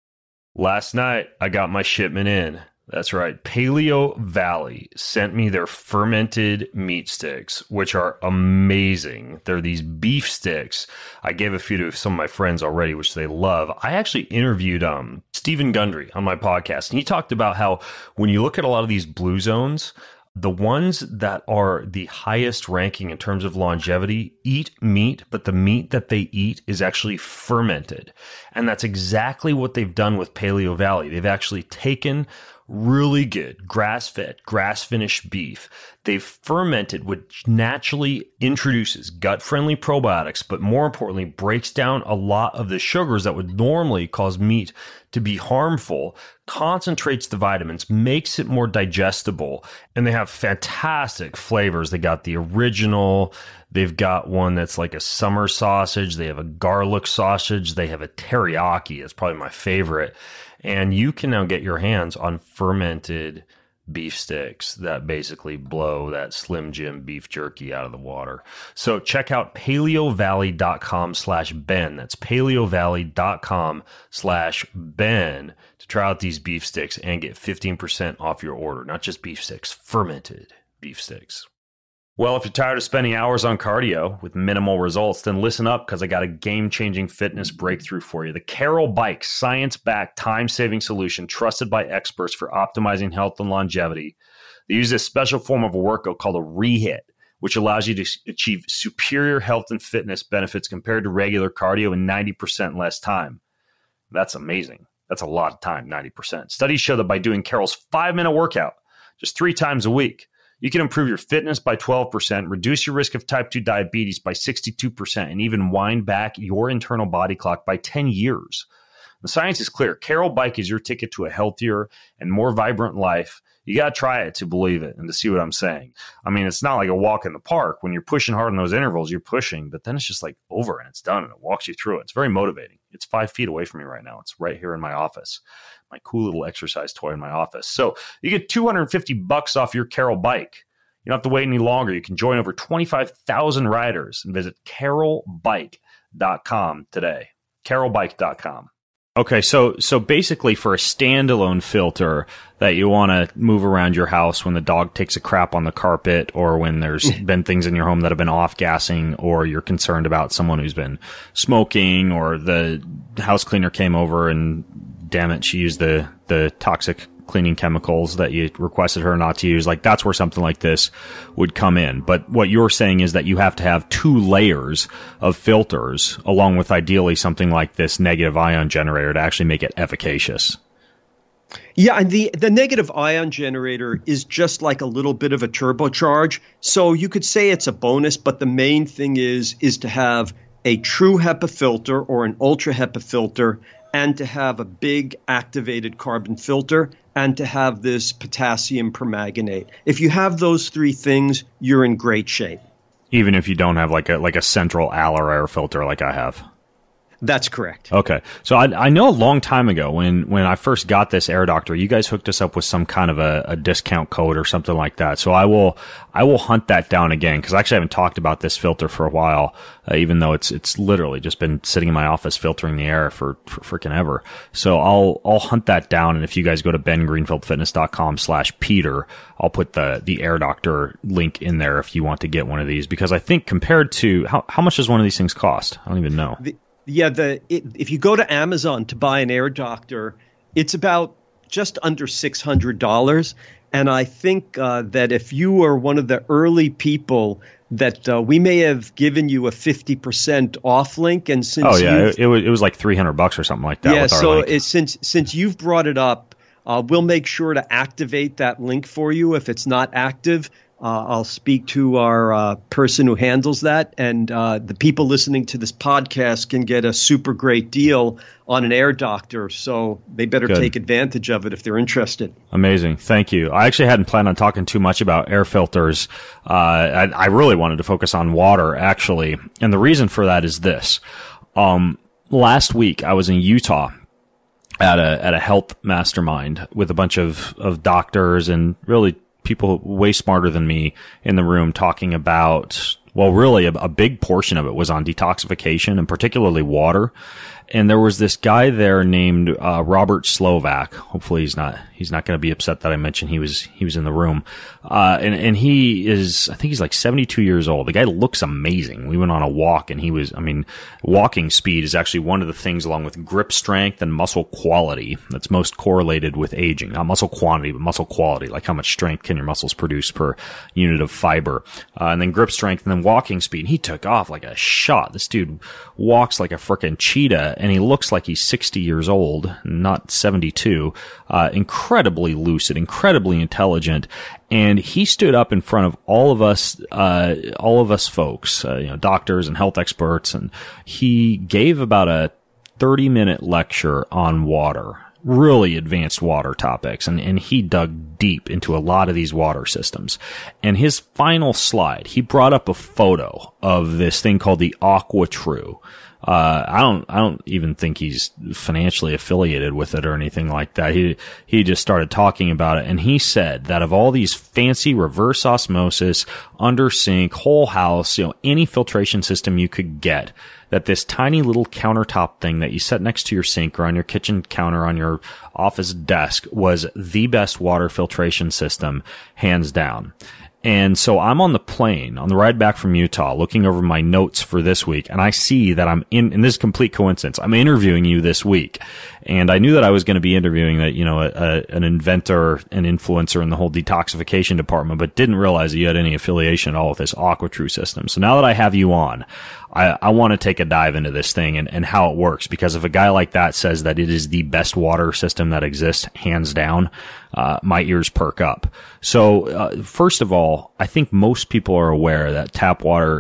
Last night, I got my shipment in. That's right. Paleo Valley sent me their fermented meat sticks, which are amazing. They're these beef sticks. I gave a few to some of my friends already, which they love. I actually interviewed um, Stephen Gundry on my podcast, and he talked about how when you look at a lot of these blue zones, the ones that are the highest ranking in terms of longevity eat meat, but the meat that they eat is actually fermented. And that's exactly what they've done with Paleo Valley. They've actually taken really good grass-fed, grass-finished beef. They've fermented, which naturally introduces gut-friendly probiotics, but more importantly, breaks down a lot of the sugars that would normally cause meat to be harmful, concentrates the vitamins, makes it more digestible, and they have fantastic flavors. They got the original, they've got one that's like a summer sausage, they have a garlic sausage, they have a teriyaki, it's probably my favorite. And you can now get your hands on fermented beef sticks that basically blow that Slim Jim beef jerky out of the water. So check out paleovalley.com slash Ben. That's paleovalley.com slash Ben to try out these beef sticks and get fifteen percent off your order. Not just beef sticks, fermented beef sticks. Well, if you're tired of spending hours on cardio with minimal results, then listen up, because I got a game-changing fitness breakthrough for you. The Carol Bike, science-backed, time-saving solution trusted by experts for optimizing health and longevity. They use this special form of a workout called a rehit, which allows you to achieve superior health and fitness benefits compared to regular cardio in ninety percent less time. That's amazing. That's a lot of time, ninety percent. Studies show that by doing Carol's five-minute workout just three times a week, you can improve your fitness by twelve percent, reduce your risk of type two diabetes by sixty-two percent, and even wind back your internal body clock by ten years. The science is clear. Carol Bike is your ticket to a healthier and more vibrant life. You got to try it to believe it and to see what I'm saying. I mean, it's not like a walk in the park. When you're pushing hard in those intervals, you're pushing, but then it's just like over and it's done and it walks you through it. It's very motivating. It's five feet away from me right now. It's right here in my office, my cool little exercise toy in my office. So you get two hundred fifty bucks off your Carol bike. You don't have to wait any longer. You can join over twenty-five thousand riders and visit carol bike dot com today. carol bike dot com. Okay, so so basically for a standalone filter that you want to move around your house when the dog takes a crap on the carpet or when there's been things in your home that have been off-gassing or you're concerned about someone who's been smoking or the house cleaner came over and, damn it, she used the, the toxic cleaning chemicals that you requested her not to use, like that's where something like this would come in. But what you're saying is that you have to have two layers of filters along with ideally something like this negative ion generator to actually make it efficacious. Yeah, and the, the negative ion generator is just like a little bit of a turbocharge. So you could say it's a bonus, but the main thing is is to have a true HEPA filter or an ultra HEPA filter and to have a big activated carbon filter and to have this potassium permanganate. If you have those three things, you're in great shape. Even if you don't have like a like a central Aller air filter like I have. That's correct. Okay. So I, I know a long time ago when, when I first got this Air Doctor, you guys hooked us up with some kind of a, a discount code or something like that. So I will, I will hunt that down again because I actually haven't talked about this filter for a while, uh, even though it's, it's literally just been sitting in my office filtering the air for, for freaking ever. So I'll, I'll hunt that down. And if you guys go to ben greenfield fitness dot com slash Peter, I'll put the, the Air Doctor link in there if you want to get one of these, because I think compared to how, how much does one of these things cost? I don't even know. The- Yeah, the it, if you go to Amazon to buy an Air Doctor, it's about just under six hundred dollars. And I think uh, that if you were one of the early people, that uh, we may have given you a fifty percent off link. And since oh yeah, it, it was it was like three hundred bucks or something like that. Yeah, with our so link. It, since since you've brought it up, uh, we'll make sure to activate that link for you. If it's not active, Uh, I'll speak to our uh, person who handles that, and uh, the people listening to this podcast can get a super great deal on an Air Doctor, so they better Good. take advantage of it if they're interested. Amazing. Thank you. I actually hadn't planned on talking too much about air filters. Uh, I, I really wanted to focus on water, actually, and the reason for that is this. Um, last week, I was in Utah at a at a health mastermind with a bunch of, of doctors and really people way smarter than me in the room talking about, well, really a, a big portion of it was on detoxification and particularly water. And there was this guy there named uh, Robert Slovak. Hopefully he's not he's not going to be upset that I mentioned he was he was in the room. Uh, and and he is, I think he's like seventy-two years old. The guy looks amazing. We went on a walk and he was, I mean, walking speed is actually one of the things along with grip strength and muscle quality that's most correlated with aging. Not muscle quantity, but muscle quality, like how much strength can your muscles produce per unit of fiber. Uh, and then grip strength and then walking speed. He took off like a shot. This dude walks like a frickin' cheetah. And he looks like he's sixty years old, not seventy-two. Uh, incredibly lucid, incredibly intelligent. And he stood up in front of all of us, uh, all of us folks, uh, you know, doctors and health experts. And he gave about a thirty minute lecture on water, really advanced water topics. And, and he dug deep into a lot of these water systems. And his final slide, he brought up a photo of this thing called the AquaTrue. Uh, I don't, I don't even think he's financially affiliated with it or anything like that. He, he just started talking about it and he said that of all these fancy reverse osmosis, under sink, whole house, you know, any filtration system you could get, that this tiny little countertop thing that you set next to your sink or on your kitchen counter on your office desk was the best water filtration system, hands down. And so I'm on the plane on the ride back from Utah looking over my notes for this week and I see that I'm in, and this is complete coincidence, I'm interviewing you this week. And I knew that I was going to be interviewing that, you know, a, a, an inventor, an influencer in the whole detoxification department, but didn't realize that you had any affiliation at all with this AquaTrue system. So now that I have you on, I, I want to take a dive into this thing and, and how it works, because if a guy like that says that it is the best water system that exists, hands down, uh, my ears perk up. So, uh, first of all, I think most people are aware that tap water is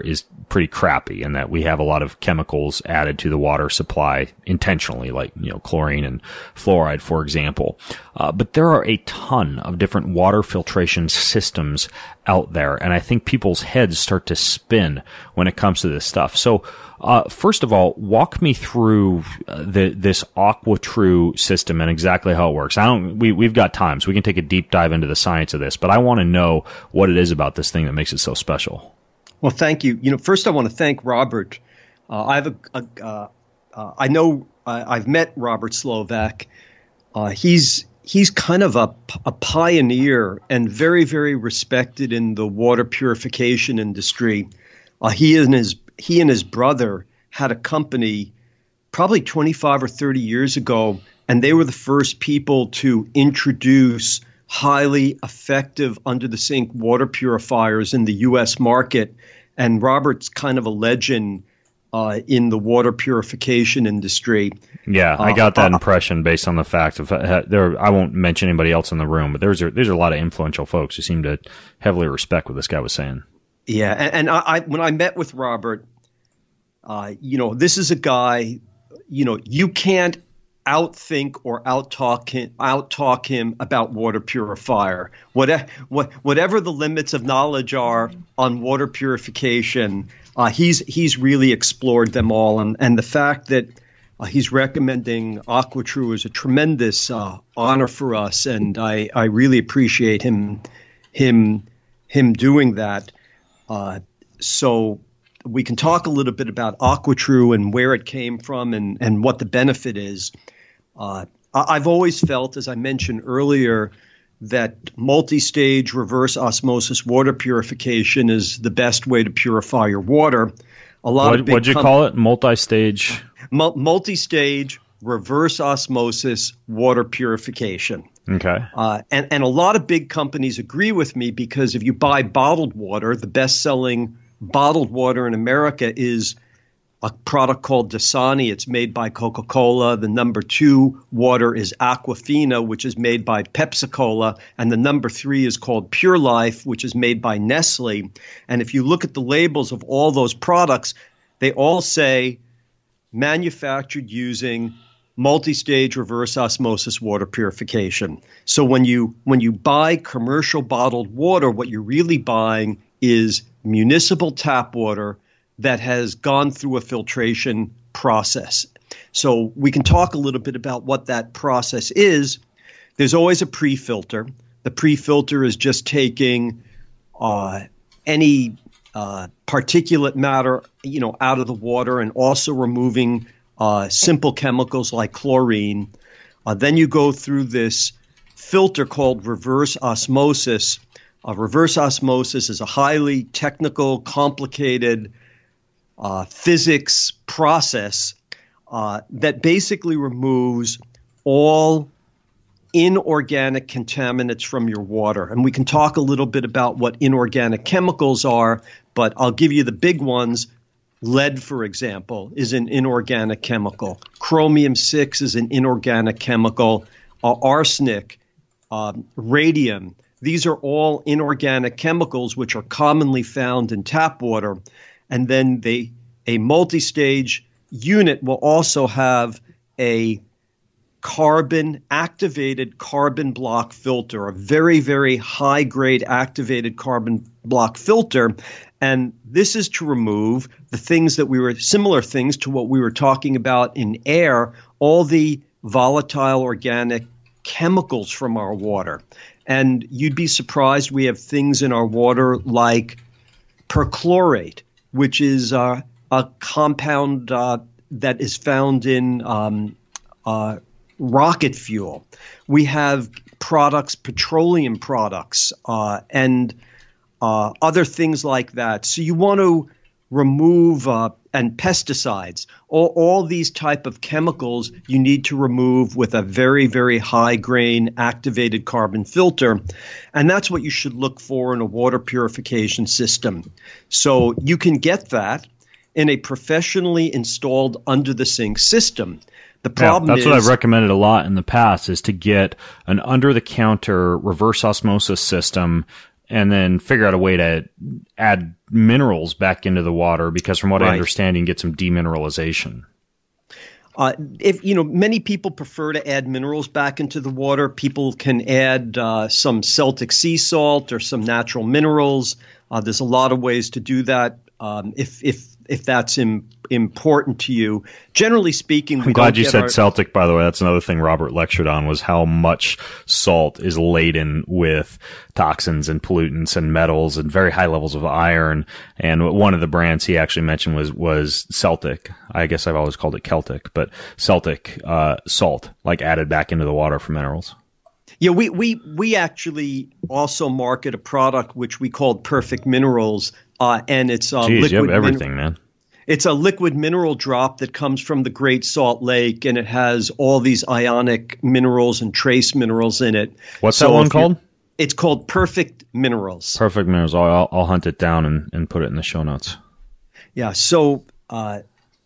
pretty crappy in that we have a lot of chemicals added to the water supply intentionally, like, you know, chlorine and fluoride, for example. Uh, but there are a ton of different water filtration systems out there, and I think people's heads start to spin when it comes to this stuff. So, uh, first of all, walk me through the, this AquaTrue system and exactly how it works. I don't, we, we've got time, so we can take a deep dive into the science of this, but I want to know what it is about this thing that makes it so special. Well, thank you. You know, first I want to thank Robert. Uh, I have a, a uh, uh, I know uh, I've met Robert Slovak. Uh, he's he's kind of a, a pioneer and very, very respected in the water purification industry. Uh, he and his he and his brother had a company probably twenty-five or thirty years ago, and they were the first people to introduce highly effective under-the-sink water purifiers in the U S market. And Robert's kind of a legend uh, in the water purification industry. Yeah, I got that uh, impression based on the fact of uh, there. I won't mention anybody else in the room, but there's a, there's a lot of influential folks who seem to heavily respect what this guy was saying. Yeah, and, and I, I when I met with Robert, uh, you know, this is a guy, you know, you can't outthink or outtalk him, outtalk him about water purifier. Whatever, what, whatever the limits of knowledge are on water purification, uh, he's he's really explored them all. And, and the fact that uh, he's recommending AquaTrue is a tremendous uh, honor for us, and I, I really appreciate him him him doing that. Uh, so we can talk a little bit about AquaTrue and where it came from and, and what the benefit is. Uh, I've always felt, as I mentioned earlier, that multi-stage reverse osmosis water purification is the best way to purify your water. A lot what, of big what'd you com- call it? Multi-stage? Mu- multi-stage reverse osmosis water purification. Okay. Uh, and, and a lot of big companies agree with me because if you buy bottled water, the best-selling bottled water in America is a product called Dasani. It's made by Coca-Cola. The number two water is Aquafina, which is made by Pepsi-Cola. And the number three is called Pure Life, which is made by Nestle. And if you look at the labels of all those products, they all say manufactured using multi-stage reverse osmosis water purification. So when you when you buy commercial bottled water, what you're really buying is municipal tap water that has gone through a filtration process. So we can talk a little bit about what that process is. There's always a pre-filter. The pre-filter is just taking uh, any uh, particulate matter, you know, out of the water and also removing uh, simple chemicals like chlorine. Uh, then you go through this filter called reverse osmosis. Uh, reverse osmosis is a highly technical, complicated Uh, physics process uh, that basically removes all inorganic contaminants from your water. And we can talk a little bit about what inorganic chemicals are, but I'll give you the big ones. Lead, for example, is an inorganic chemical. Chromium six is an inorganic chemical. Uh, arsenic, uh, radium, these are all inorganic chemicals which are commonly found in tap water. And then they, a multi-stage unit will also have a carbon activated carbon block filter, a very, very high grade activated carbon block filter. And this is to remove the things that we were similar things to what we were talking about in air, all the volatile organic chemicals from our water. And you'd be surprised we have things in our water like perchlorate, which is uh, a compound uh, that is found in um, uh, rocket fuel. We have products, petroleum products, uh, and uh, other things like that. So you want to remove uh, and pesticides, all, all these type of chemicals you need to remove with a very, very high grain activated carbon filter. And that's what you should look for in a water purification system. So you can get that in a professionally installed under the sink system. The problem yeah, that's is, what I've recommended a lot in the past, is to get an under the counter reverse osmosis system and then figure out a way to add minerals back into the water, because from what Right. I understand, you can get some demineralization. Uh, if you know, many people prefer to add minerals back into the water. People can add uh, some Celtic sea salt or some natural minerals. Uh, there's a lot of ways to do that. Um, if if if that's im- important to you, generally speaking, we I'm glad don't you get said our- Celtic, by the way. That's another thing Robert lectured on, was how much salt is laden with toxins and pollutants and metals and very high levels of iron. And one of the brands he actually mentioned was, was Celtic. I guess I've always called it Celtic, but Celtic, uh, salt, like added back into the water for minerals. Yeah, we, we, we actually also market a product which we called Perfect Minerals, uh, and it's uh, Jeez, liquid you have min- everything, man. It's a liquid mineral drop that comes from the Great Salt Lake, and it has all these ionic minerals and trace minerals in it. What's So that one if you- called? It's called Perfect Minerals. Perfect Minerals. I'll, I'll hunt it down and, and put it in the show notes. Yeah. So, uh,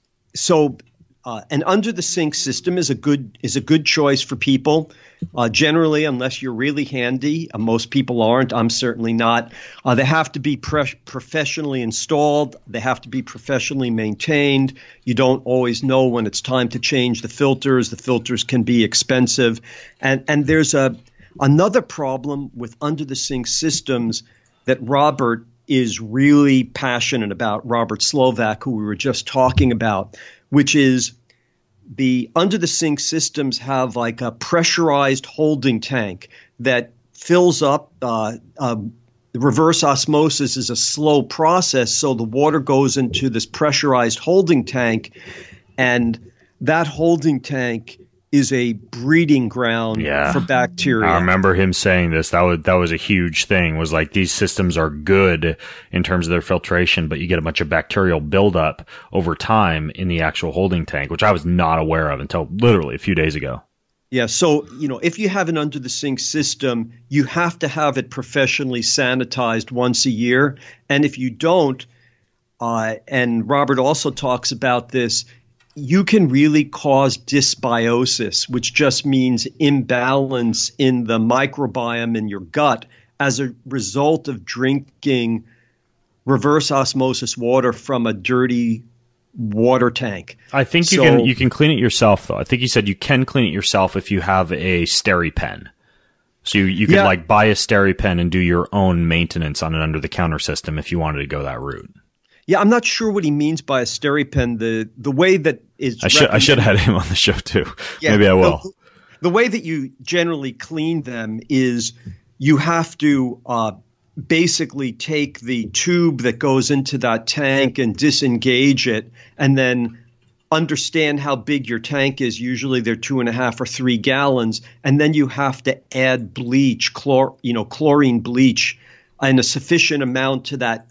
so, uh, an under the sink system is a good is a good choice for people. Uh, generally, unless you're really handy, uh, most people aren't. I'm certainly not. Uh, they have to be pre- professionally installed. They have to be professionally maintained. You don't always know when it's time to change the filters. The filters can be expensive, and and there's a another problem with under the sink systems that Robert is really passionate about, Robert Slovak, who we were just talking about, which is the under the sink systems have like a pressurized holding tank that fills up. Uh, uh, reverse osmosis is a slow process, so the water goes into this pressurized holding tank, and that holding tank is a breeding ground Yeah. for bacteria. I remember him saying this. That was, that was a huge thing, was like, these systems are good in terms of their filtration, but you get a bunch of bacterial buildup over time in the actual holding tank, which I was not aware of until literally a few days ago. Yeah, so, you know, if you have an under the sink system, you have to have it professionally sanitized once a year. And if you don't, uh, and Robert also talks about this, you can really cause dysbiosis, which just means imbalance in the microbiome in your gut as a result of drinking reverse osmosis water from a dirty water tank. I think you So- can you can clean it yourself, though. I think you said you can clean it yourself if you have a SteriPen. So you, you could Yeah. like buy a SteriPen and do your own maintenance on an under-the-counter system if you wanted to go that route. Yeah, I'm not sure what he means by a SteriPen. The the way that is I should I should have recommended- had him on the show too. Yeah, Maybe I will. The, the way that you generally clean them is you have to uh, basically take the tube that goes into that tank and disengage it, and then understand how big your tank is. Usually they're two and a half or three gallons, and then you have to add bleach, chlor, you know, chlorine bleach, in a sufficient amount to that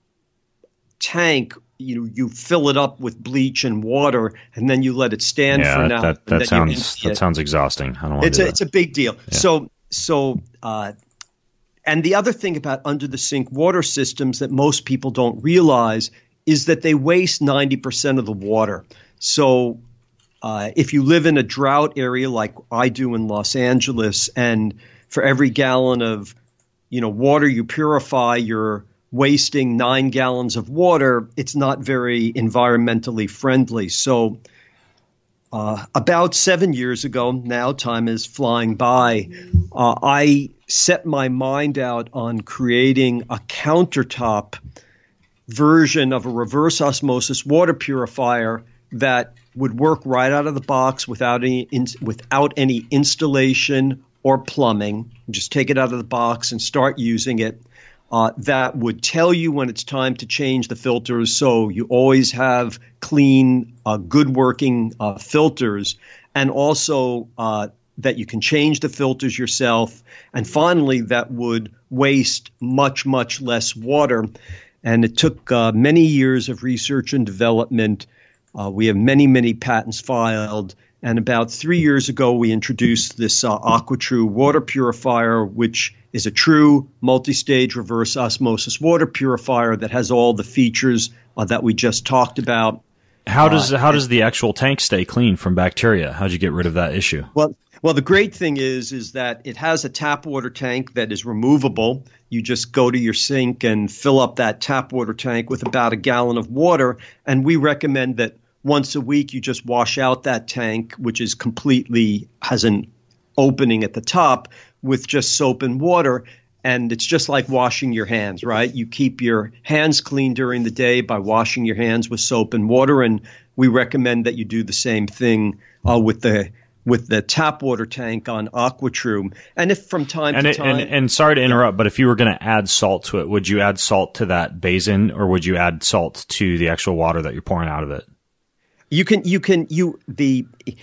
tank. You you fill it up with bleach and water, and then you let it stand Yeah, for an hour. that and that then sounds you empty that it. sounds exhausting. I don't want It's to a do it's that. a big deal. So so uh, and the other thing about under the sink water systems that most people don't realize is that they waste ninety percent of the water. So uh, if you live in a drought area like I do in Los Angeles, and for every gallon of you know water you purify, you're wasting nine gallons of water, it's not very environmentally friendly. So uh, about seven years ago, now time is flying by, uh, I set my mind out on creating a countertop version of a reverse osmosis water purifier that would work right out of the box without any in, without any installation or plumbing. Just take it out of the box and start using it. Uh, that would tell you when it's time to change the filters, so you always have clean, uh, good working uh, filters, and also uh, that you can change the filters yourself. And finally, that would waste much, much less water. And it took uh, many years of research and development. Uh, we have many, many patents filed. And about three years ago, we introduced this uh, AquaTrue water purifier, which is a true multi-stage reverse osmosis water purifier that has all the features uh, that we just talked about. How does uh, how does the actual tank stay clean from bacteria? How'd you get rid of that issue? Well, well, the great thing is is that it has a tap water tank that is removable. You just go to your sink and fill up that tap water tank with about a gallon of water, and we recommend that once a week you just wash out that tank, which is completely has an opening at the top, with just soap and water. And it's just like washing your hands, right? You keep your hands clean during the day by washing your hands with soap and water. And we recommend that you do the same thing uh, with the with the tap water tank on AquaTrue. And if from time and to it, time... And, and sorry to interrupt, but if you were going to add salt to it, would you add salt to that basin, or would you add salt to the actual water that you're pouring out of it? You can, you can, you, the,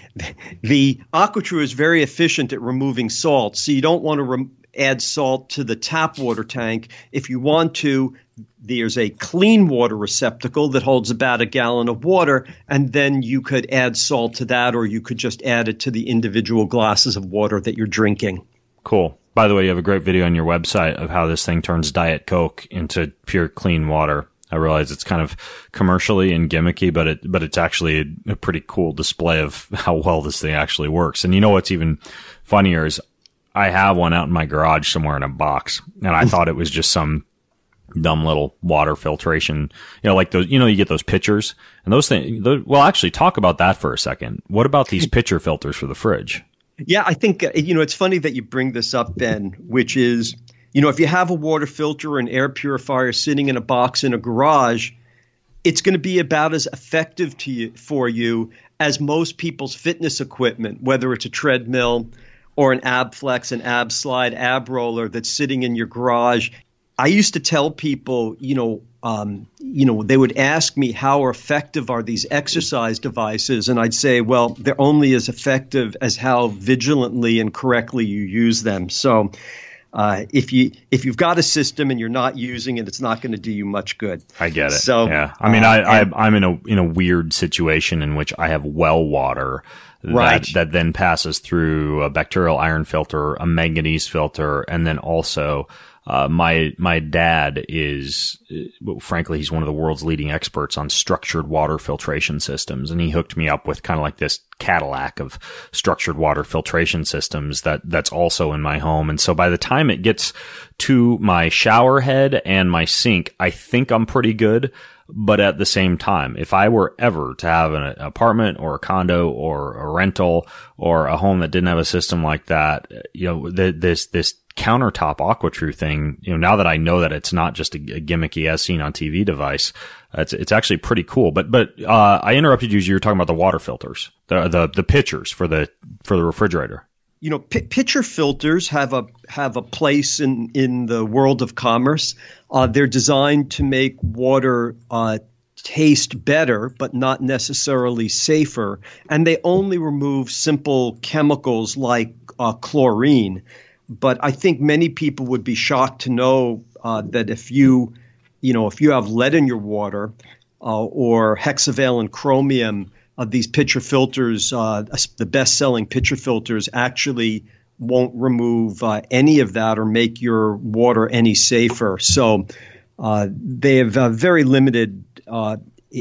the AquaTrue is very efficient at removing salt. So you don't want to rem- add salt to the tap water tank. If you want to, there's a clean water receptacle that holds about a gallon of water, and then you could add salt to that, or you could just add it to the individual glasses of water that you're drinking. Cool. By the way, you have a great video on your website of how this thing turns Diet Coke into pure clean water. I realize it's kind of commercially and gimmicky, but it but it's actually a, a pretty cool display of how well this thing actually works. And you know what's even funnier is I have one out in my garage somewhere in a box, and I thought it was just some dumb little water filtration. You know, like those. You know, you get those pitchers and those things. Those, well, actually, talk about that for a second. What about these pitcher filters for the fridge? Yeah, I think uh, you know it's funny that you bring this up, Ben, which is. You know, if you have a water filter or an air purifier sitting in a box in a garage, it's going to be about as effective to you, for you as most people's fitness equipment, whether it's a treadmill or an AbFlex, an ab slide, ab roller that's sitting in your garage. I used to tell people, you know, um, you know, they would ask me how effective are these exercise devices, and I'd say, well, they're only as effective as how vigilantly and correctly you use them. So. Uh, if you if you've got a system and you're not using it, it's not going to do you much good. I get it. So yeah, I mean, uh, I, and, I I'm in a in a weird situation in which I have well water that right. that then passes through a bacterial iron filter, a manganese filter, and then also uh, my my dad is, uh, frankly, he's one of the world's leading experts on structured water filtration systems, and he hooked me up with kind of like this Cadillac of structured water filtration systems that that's also in my home. And so by the time it gets to my shower head and my sink, I think I'm pretty good. But at the same time, if I were ever to have an apartment or a condo or a rental or a home that didn't have a system like that, you know, the, this, this countertop AquaTrue thing, you know, now that I know that it's not just a, a gimmicky as seen on T V device, it's, it's actually pretty cool. But, but, uh, I interrupted you as you were talking about the water filters, the, the, the pitchers for the, for the refrigerator. You know, p- pitcher filters have a have a place in, in the world of commerce. Uh, they're designed to make water uh, taste better, but not necessarily safer. And they only remove simple chemicals like uh, chlorine. But I think many people would be shocked to know uh, that if you, you know, if you have lead in your water uh, or hexavalent chromium. Uh, these pitcher filters, uh, the best-selling pitcher filters, actually won't remove uh, any of that or make your water any safer. So uh, they have uh, very limited uh,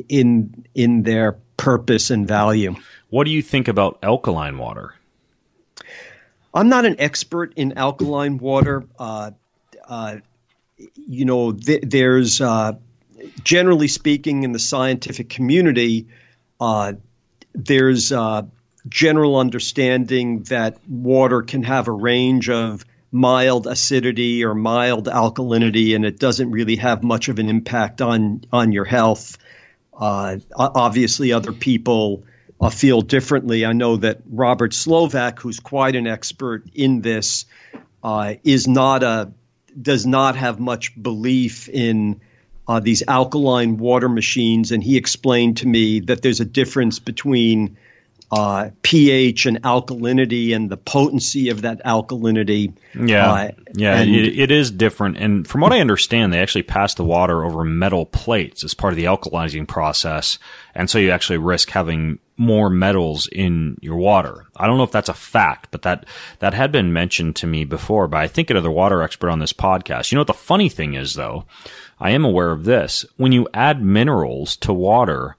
in in their purpose and value. What do you think about alkaline water? I'm not an expert in alkaline water. Uh, uh, you know, th- there's uh, generally speaking in the scientific community. Uh, there's uh, general understanding that water can have a range of mild acidity or mild alkalinity, and it doesn't really have much of an impact on, on your health. Uh, obviously, other people uh, feel differently. I know that Robert Slovak, who's quite an expert in this, uh, is not a does not have much belief in Uh, these alkaline water machines, and he explained to me that there's a difference between uh, pH and alkalinity and the potency of that alkalinity. Yeah, uh, yeah, and, it, it is different. And from what I understand, they actually pass the water over metal plates as part of the alkalizing process, and so you actually risk having more metals in your water. I don't know if that's a fact, but that that had been mentioned to me before by I think another water expert on this podcast. You know what the funny thing is, though? I am aware of this. When you add minerals to water,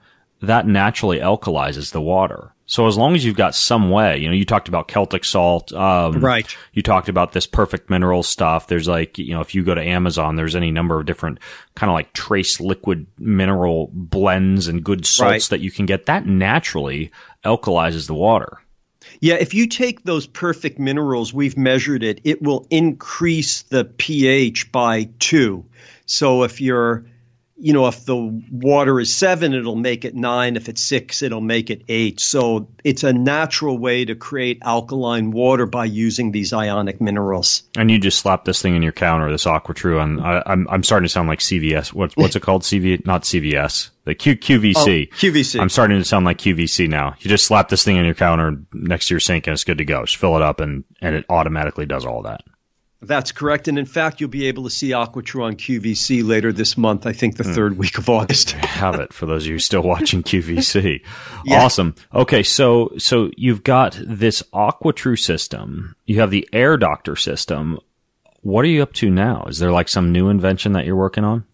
that naturally alkalizes the water. So as long as you've got some way, you know, you talked about Celtic salt. Um, right. You talked about this perfect mineral stuff. There's like, you know, if you go to Amazon, there's any number of different kind of like trace liquid mineral blends and good salts right. that you can get. That naturally alkalizes the water. Yeah, if you take those perfect minerals, we've measured it, it will increase the pH by two. So if you're, you know, if the water is seven, it'll make it nine. If it's six, it'll make it eight. So it's a natural way to create alkaline water by using these ionic minerals. And you just slap this thing in your counter, this AquaTrue, and I, I'm I'm starting to sound like C V S. What's what's it called? C V not C V S. The Q, QVC. Oh, Q V C. I'm starting to sound like Q V C now. You just slap this thing in your counter next to your sink and it's good to go. Just fill it up and, and it automatically does all that. That's correct. And in fact, you'll be able to see AquaTrue on Q V C later this month, I think the mm. third week of August. Have it for those of you still watching Q V C. Yeah. Awesome. Okay, so so you've got this AquaTrue system. You have the Air Doctor system. What are you up to now? Is there like some new invention that you're working on?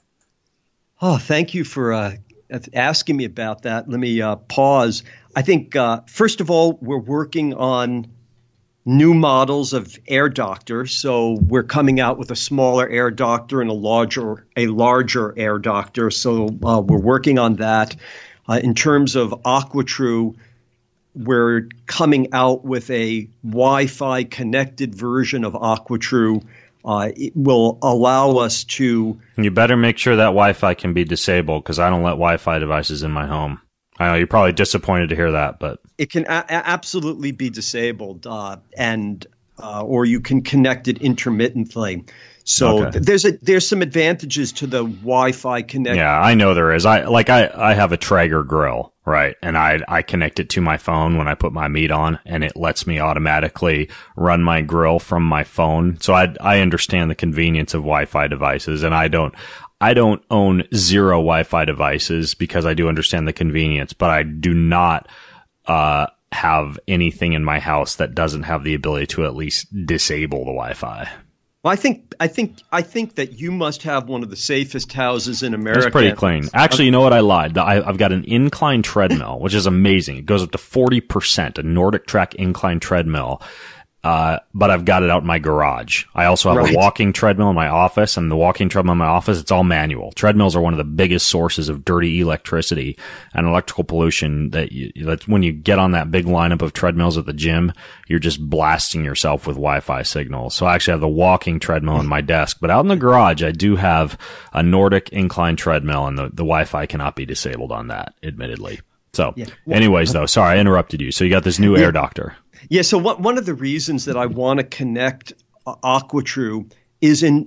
Oh, thank you for uh, asking me about that. Let me uh, pause. I think, uh, first of all, we're working on new models of Air Doctor. So we're coming out with a smaller Air Doctor and a larger a larger Air Doctor. So uh, we're working on that. Uh, in terms of AquaTrue, we're coming out with a Wi-Fi connected version of AquaTrue. Uh, it will allow us to... You better make sure that Wi-Fi can be disabled because I don't let Wi-Fi devices in my home. I know you're probably disappointed to hear that, but it can a- absolutely be disabled, uh, and uh, or you can connect it intermittently. So okay. th- there's a there's some advantages to the Wi-Fi connect. Yeah, I know there is. I like I, I have a Traeger grill, right, and I I connect it to my phone when I put my meat on, and it lets me automatically run my grill from my phone. So I I understand the convenience of Wi-Fi devices, and I don't. I don't own zero Wi-Fi devices because I do understand the convenience, but I do not uh, have anything in my house that doesn't have the ability to at least disable the Wi-Fi. Well, I think I think I think that you must have one of the safest houses in America. It's pretty clean. Actually, you know what? I lied. I, I've got an incline treadmill, which is amazing. It goes up to forty percent, a Nordic Track incline treadmill. Uh, but I've got it out in my garage. I also have right. a walking treadmill in my office, and the walking treadmill in my office, it's all manual. Treadmills are one of the biggest sources of dirty electricity and electrical pollution that you, that's when you get on that big lineup of treadmills at the gym, you're just blasting yourself with Wi-Fi signals. So I actually have the walking treadmill in my desk, but out in the garage, I do have a Nordic incline treadmill, and the, the Wi-Fi cannot be disabled on that, admittedly. So yeah. anyways, though, sorry, I interrupted you. So you got this new yeah. Air Doctor. Yeah, so what, one of the reasons that I want to connect uh, AquaTrue is in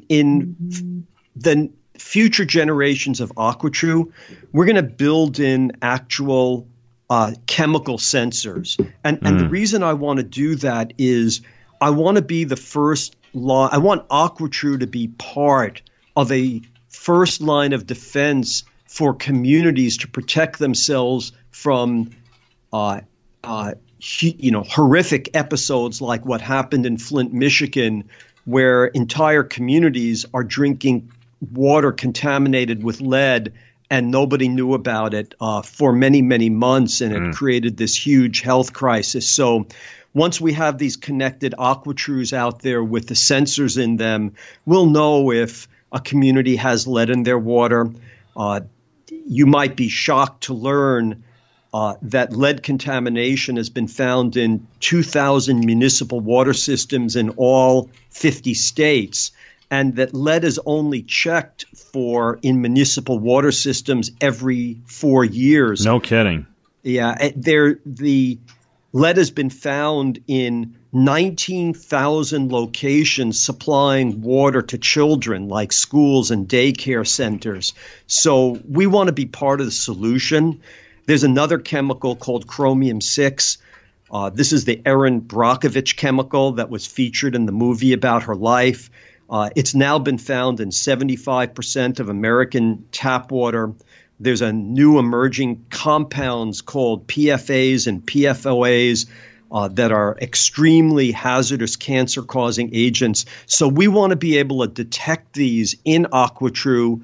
in the future generations of AquaTrue, we're going to build in actual uh, chemical sensors. And, mm. and the reason I want to do that is I want to be the first line. I want AquaTrue to be part of a first line of defense for communities to protect themselves from uh, uh you know, horrific episodes like what happened in Flint, Michigan, where entire communities are drinking water contaminated with lead and nobody knew about it uh, for many, many months. And it mm. created this huge health crisis. So once we have these connected AquaTrues out there with the sensors in them, we'll know if a community has lead in their water. Uh, you might be shocked to learn Uh, that lead contamination has been found in two thousand municipal water systems in all fifty states, and that lead is only checked for in municipal water systems every four years. No kidding. Yeah, there the lead has been found in nineteen thousand locations supplying water to children like schools and daycare centers. So we want to be part of the solution. There's another chemical called chromium six. Uh, this is the Erin Brockovich chemical that was featured in the movie about her life. Uh, it's now been found in seventy-five percent of American tap water. There's a new emerging compounds called P F As and P F O As uh, that are extremely hazardous cancer-causing agents. So we want to be able to detect these in AquaTrue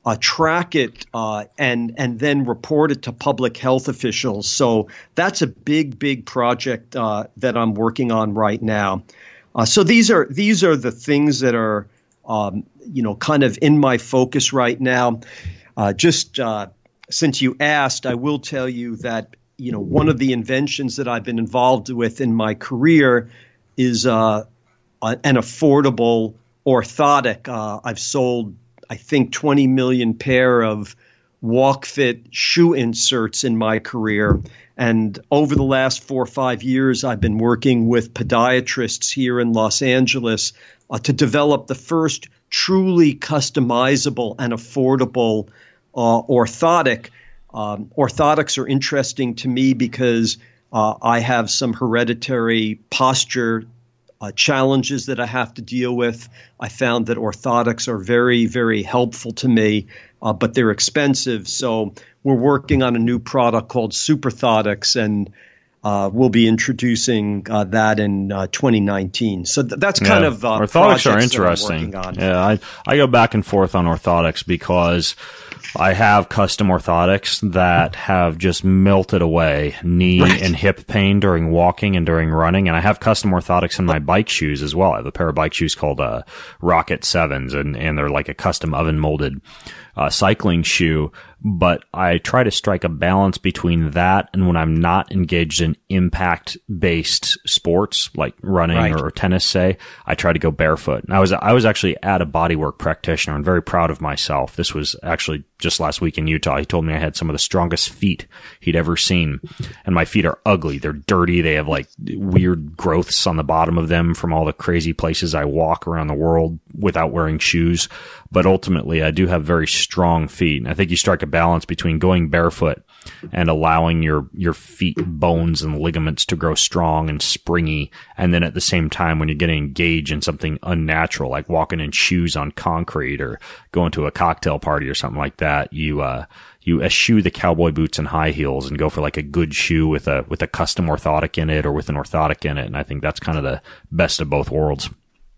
uh, track it uh, and and then report it to public health officials. So that's a big, big project uh, that I'm working on right now. Uh, so these are these are the things that are um, you know kind of in my focus right now. Uh, just uh, since you asked, I will tell you that you know one of the inventions that I've been involved with in my career is uh, an affordable orthotic. Uh, I've sold, I think, twenty million pair of WalkFit shoe inserts in my career. And over the last four or five years, I've been working with podiatrists here in Los Angeles uh, to develop the first truly customizable and affordable uh, orthotic. Um, orthotics are interesting to me because uh, I have some hereditary posture Uh, challenges that I have to deal with. I found that orthotics are very, very helpful to me, uh, but they're expensive. So we're working on a new product called Superthotics, and uh, we'll be introducing uh, that in uh, twenty nineteen. So th- that's kind yeah. of uh, orthotics are interesting. Yeah, I I go back and forth on orthotics because I have custom orthotics that have just melted away knee right. and hip pain during walking and during running. And I have custom orthotics in my bike shoes as well. I have a pair of bike shoes called uh, Rocket Sevens, and, and they're like a custom oven molded uh, cycling shoe. But I try to strike a balance between that and when I'm not engaged in impact-based sports like running right. or tennis, say, I try to go barefoot. And I was I was actually at a bodywork practitioner and very proud of myself. This was actually just last week in Utah. He told me I had some of the strongest feet he'd ever seen. And my feet are ugly. They're dirty. They have like weird growths on the bottom of them from all the crazy places I walk around the world without wearing shoes. But ultimately, I do have very strong feet. And I think you strike a balance between going barefoot and allowing your, your feet bones and ligaments to grow strong and springy. And then at the same time, when you're getting engaged in something unnatural, like walking in shoes on concrete or going to a cocktail party or something like that, you, uh, you eschew the cowboy boots and high heels and go for like a good shoe with a, with a custom orthotic in it or with an orthotic in it. And I think that's kind of the best of both worlds.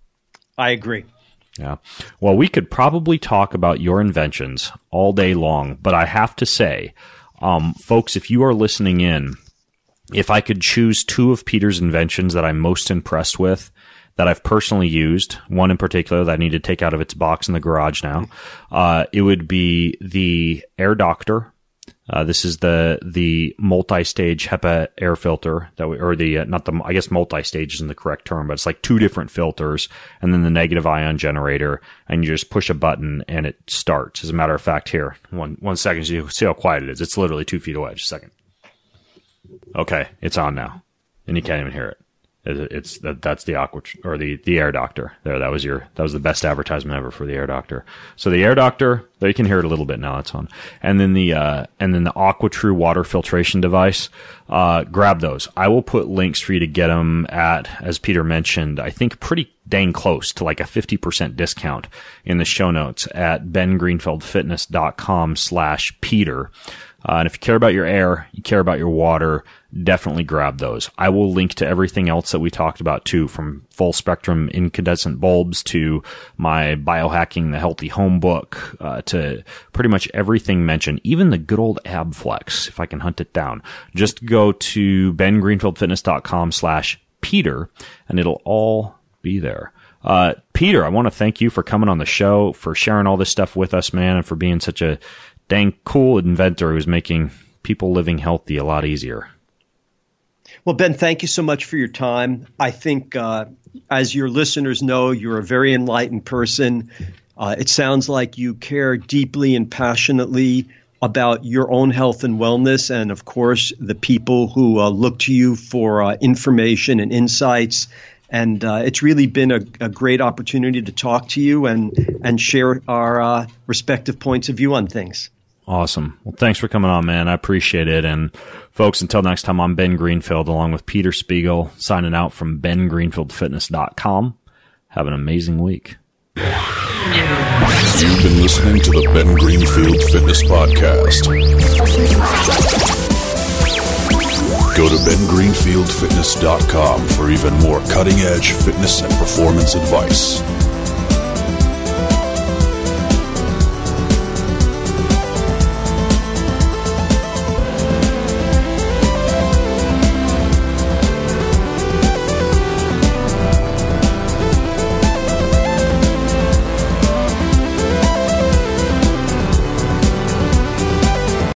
I agree. Yeah. Well, we could probably talk about your inventions all day long, but I have to say, um, folks, if you are listening in, if I could choose two of Peter's inventions that I'm most impressed with, that I've personally used, one in particular that I need to take out of its box in the garage now, uh, it would be the Air Doctor. Uh, this is the, the multi-stage HEPA air filter that we, or the, uh, not the, I guess multi-stage isn't the correct term, but it's like two different filters and then the negative ion generator, and you just push a button and it starts. As a matter of fact, here, one, one second, so you see how quiet it is. It's literally two feet away. Just a second. Okay. It's on now and you can't even hear it. It's that that's the aqua or the, the Air Doctor there. That was your, that was the best advertisement ever for the Air Doctor. So the Air Doctor, there you can hear it a little bit now. It's on. And then the, uh, and then the AquaTrue water filtration device, uh, grab those. I will put links for you to get them at, as Peter mentioned, I think pretty dang close to like a fifty percent discount in the show notes at ben greenfield fitness dot com slash Peter. Uh, and if you care about your air, you care about your water, definitely grab those. I will link to everything else that we talked about too, from full spectrum incandescent bulbs to my biohacking the healthy home book, uh, to pretty much everything mentioned, even the good old AbFlex, if I can hunt it down. Just go to ben greenfield fitness dot com slash Peter and it'll all be there. Uh, Peter, I want to thank you for coming on the show, for sharing all this stuff with us, man, and for being such a dang cool inventor who's making people living healthy a lot easier. Well, Ben, thank you so much for your time. I think, uh, as your listeners know, you're a very enlightened person. Uh, it sounds like you care deeply and passionately about your own health and wellness, and of course, the people who uh, look to you for uh, information and insights. And uh, it's really been a, a great opportunity to talk to you and and share our uh, respective points of view on things. Awesome. Well, thanks for coming on, man. I appreciate it. And folks, until next time, I'm Ben Greenfield along with Peter Spiegel, signing out from ben greenfield fitness dot com. Have an amazing week. You've been listening to the Ben Greenfield Fitness Podcast. Go to ben greenfield fitness dot com for even more cutting-edge fitness and performance advice.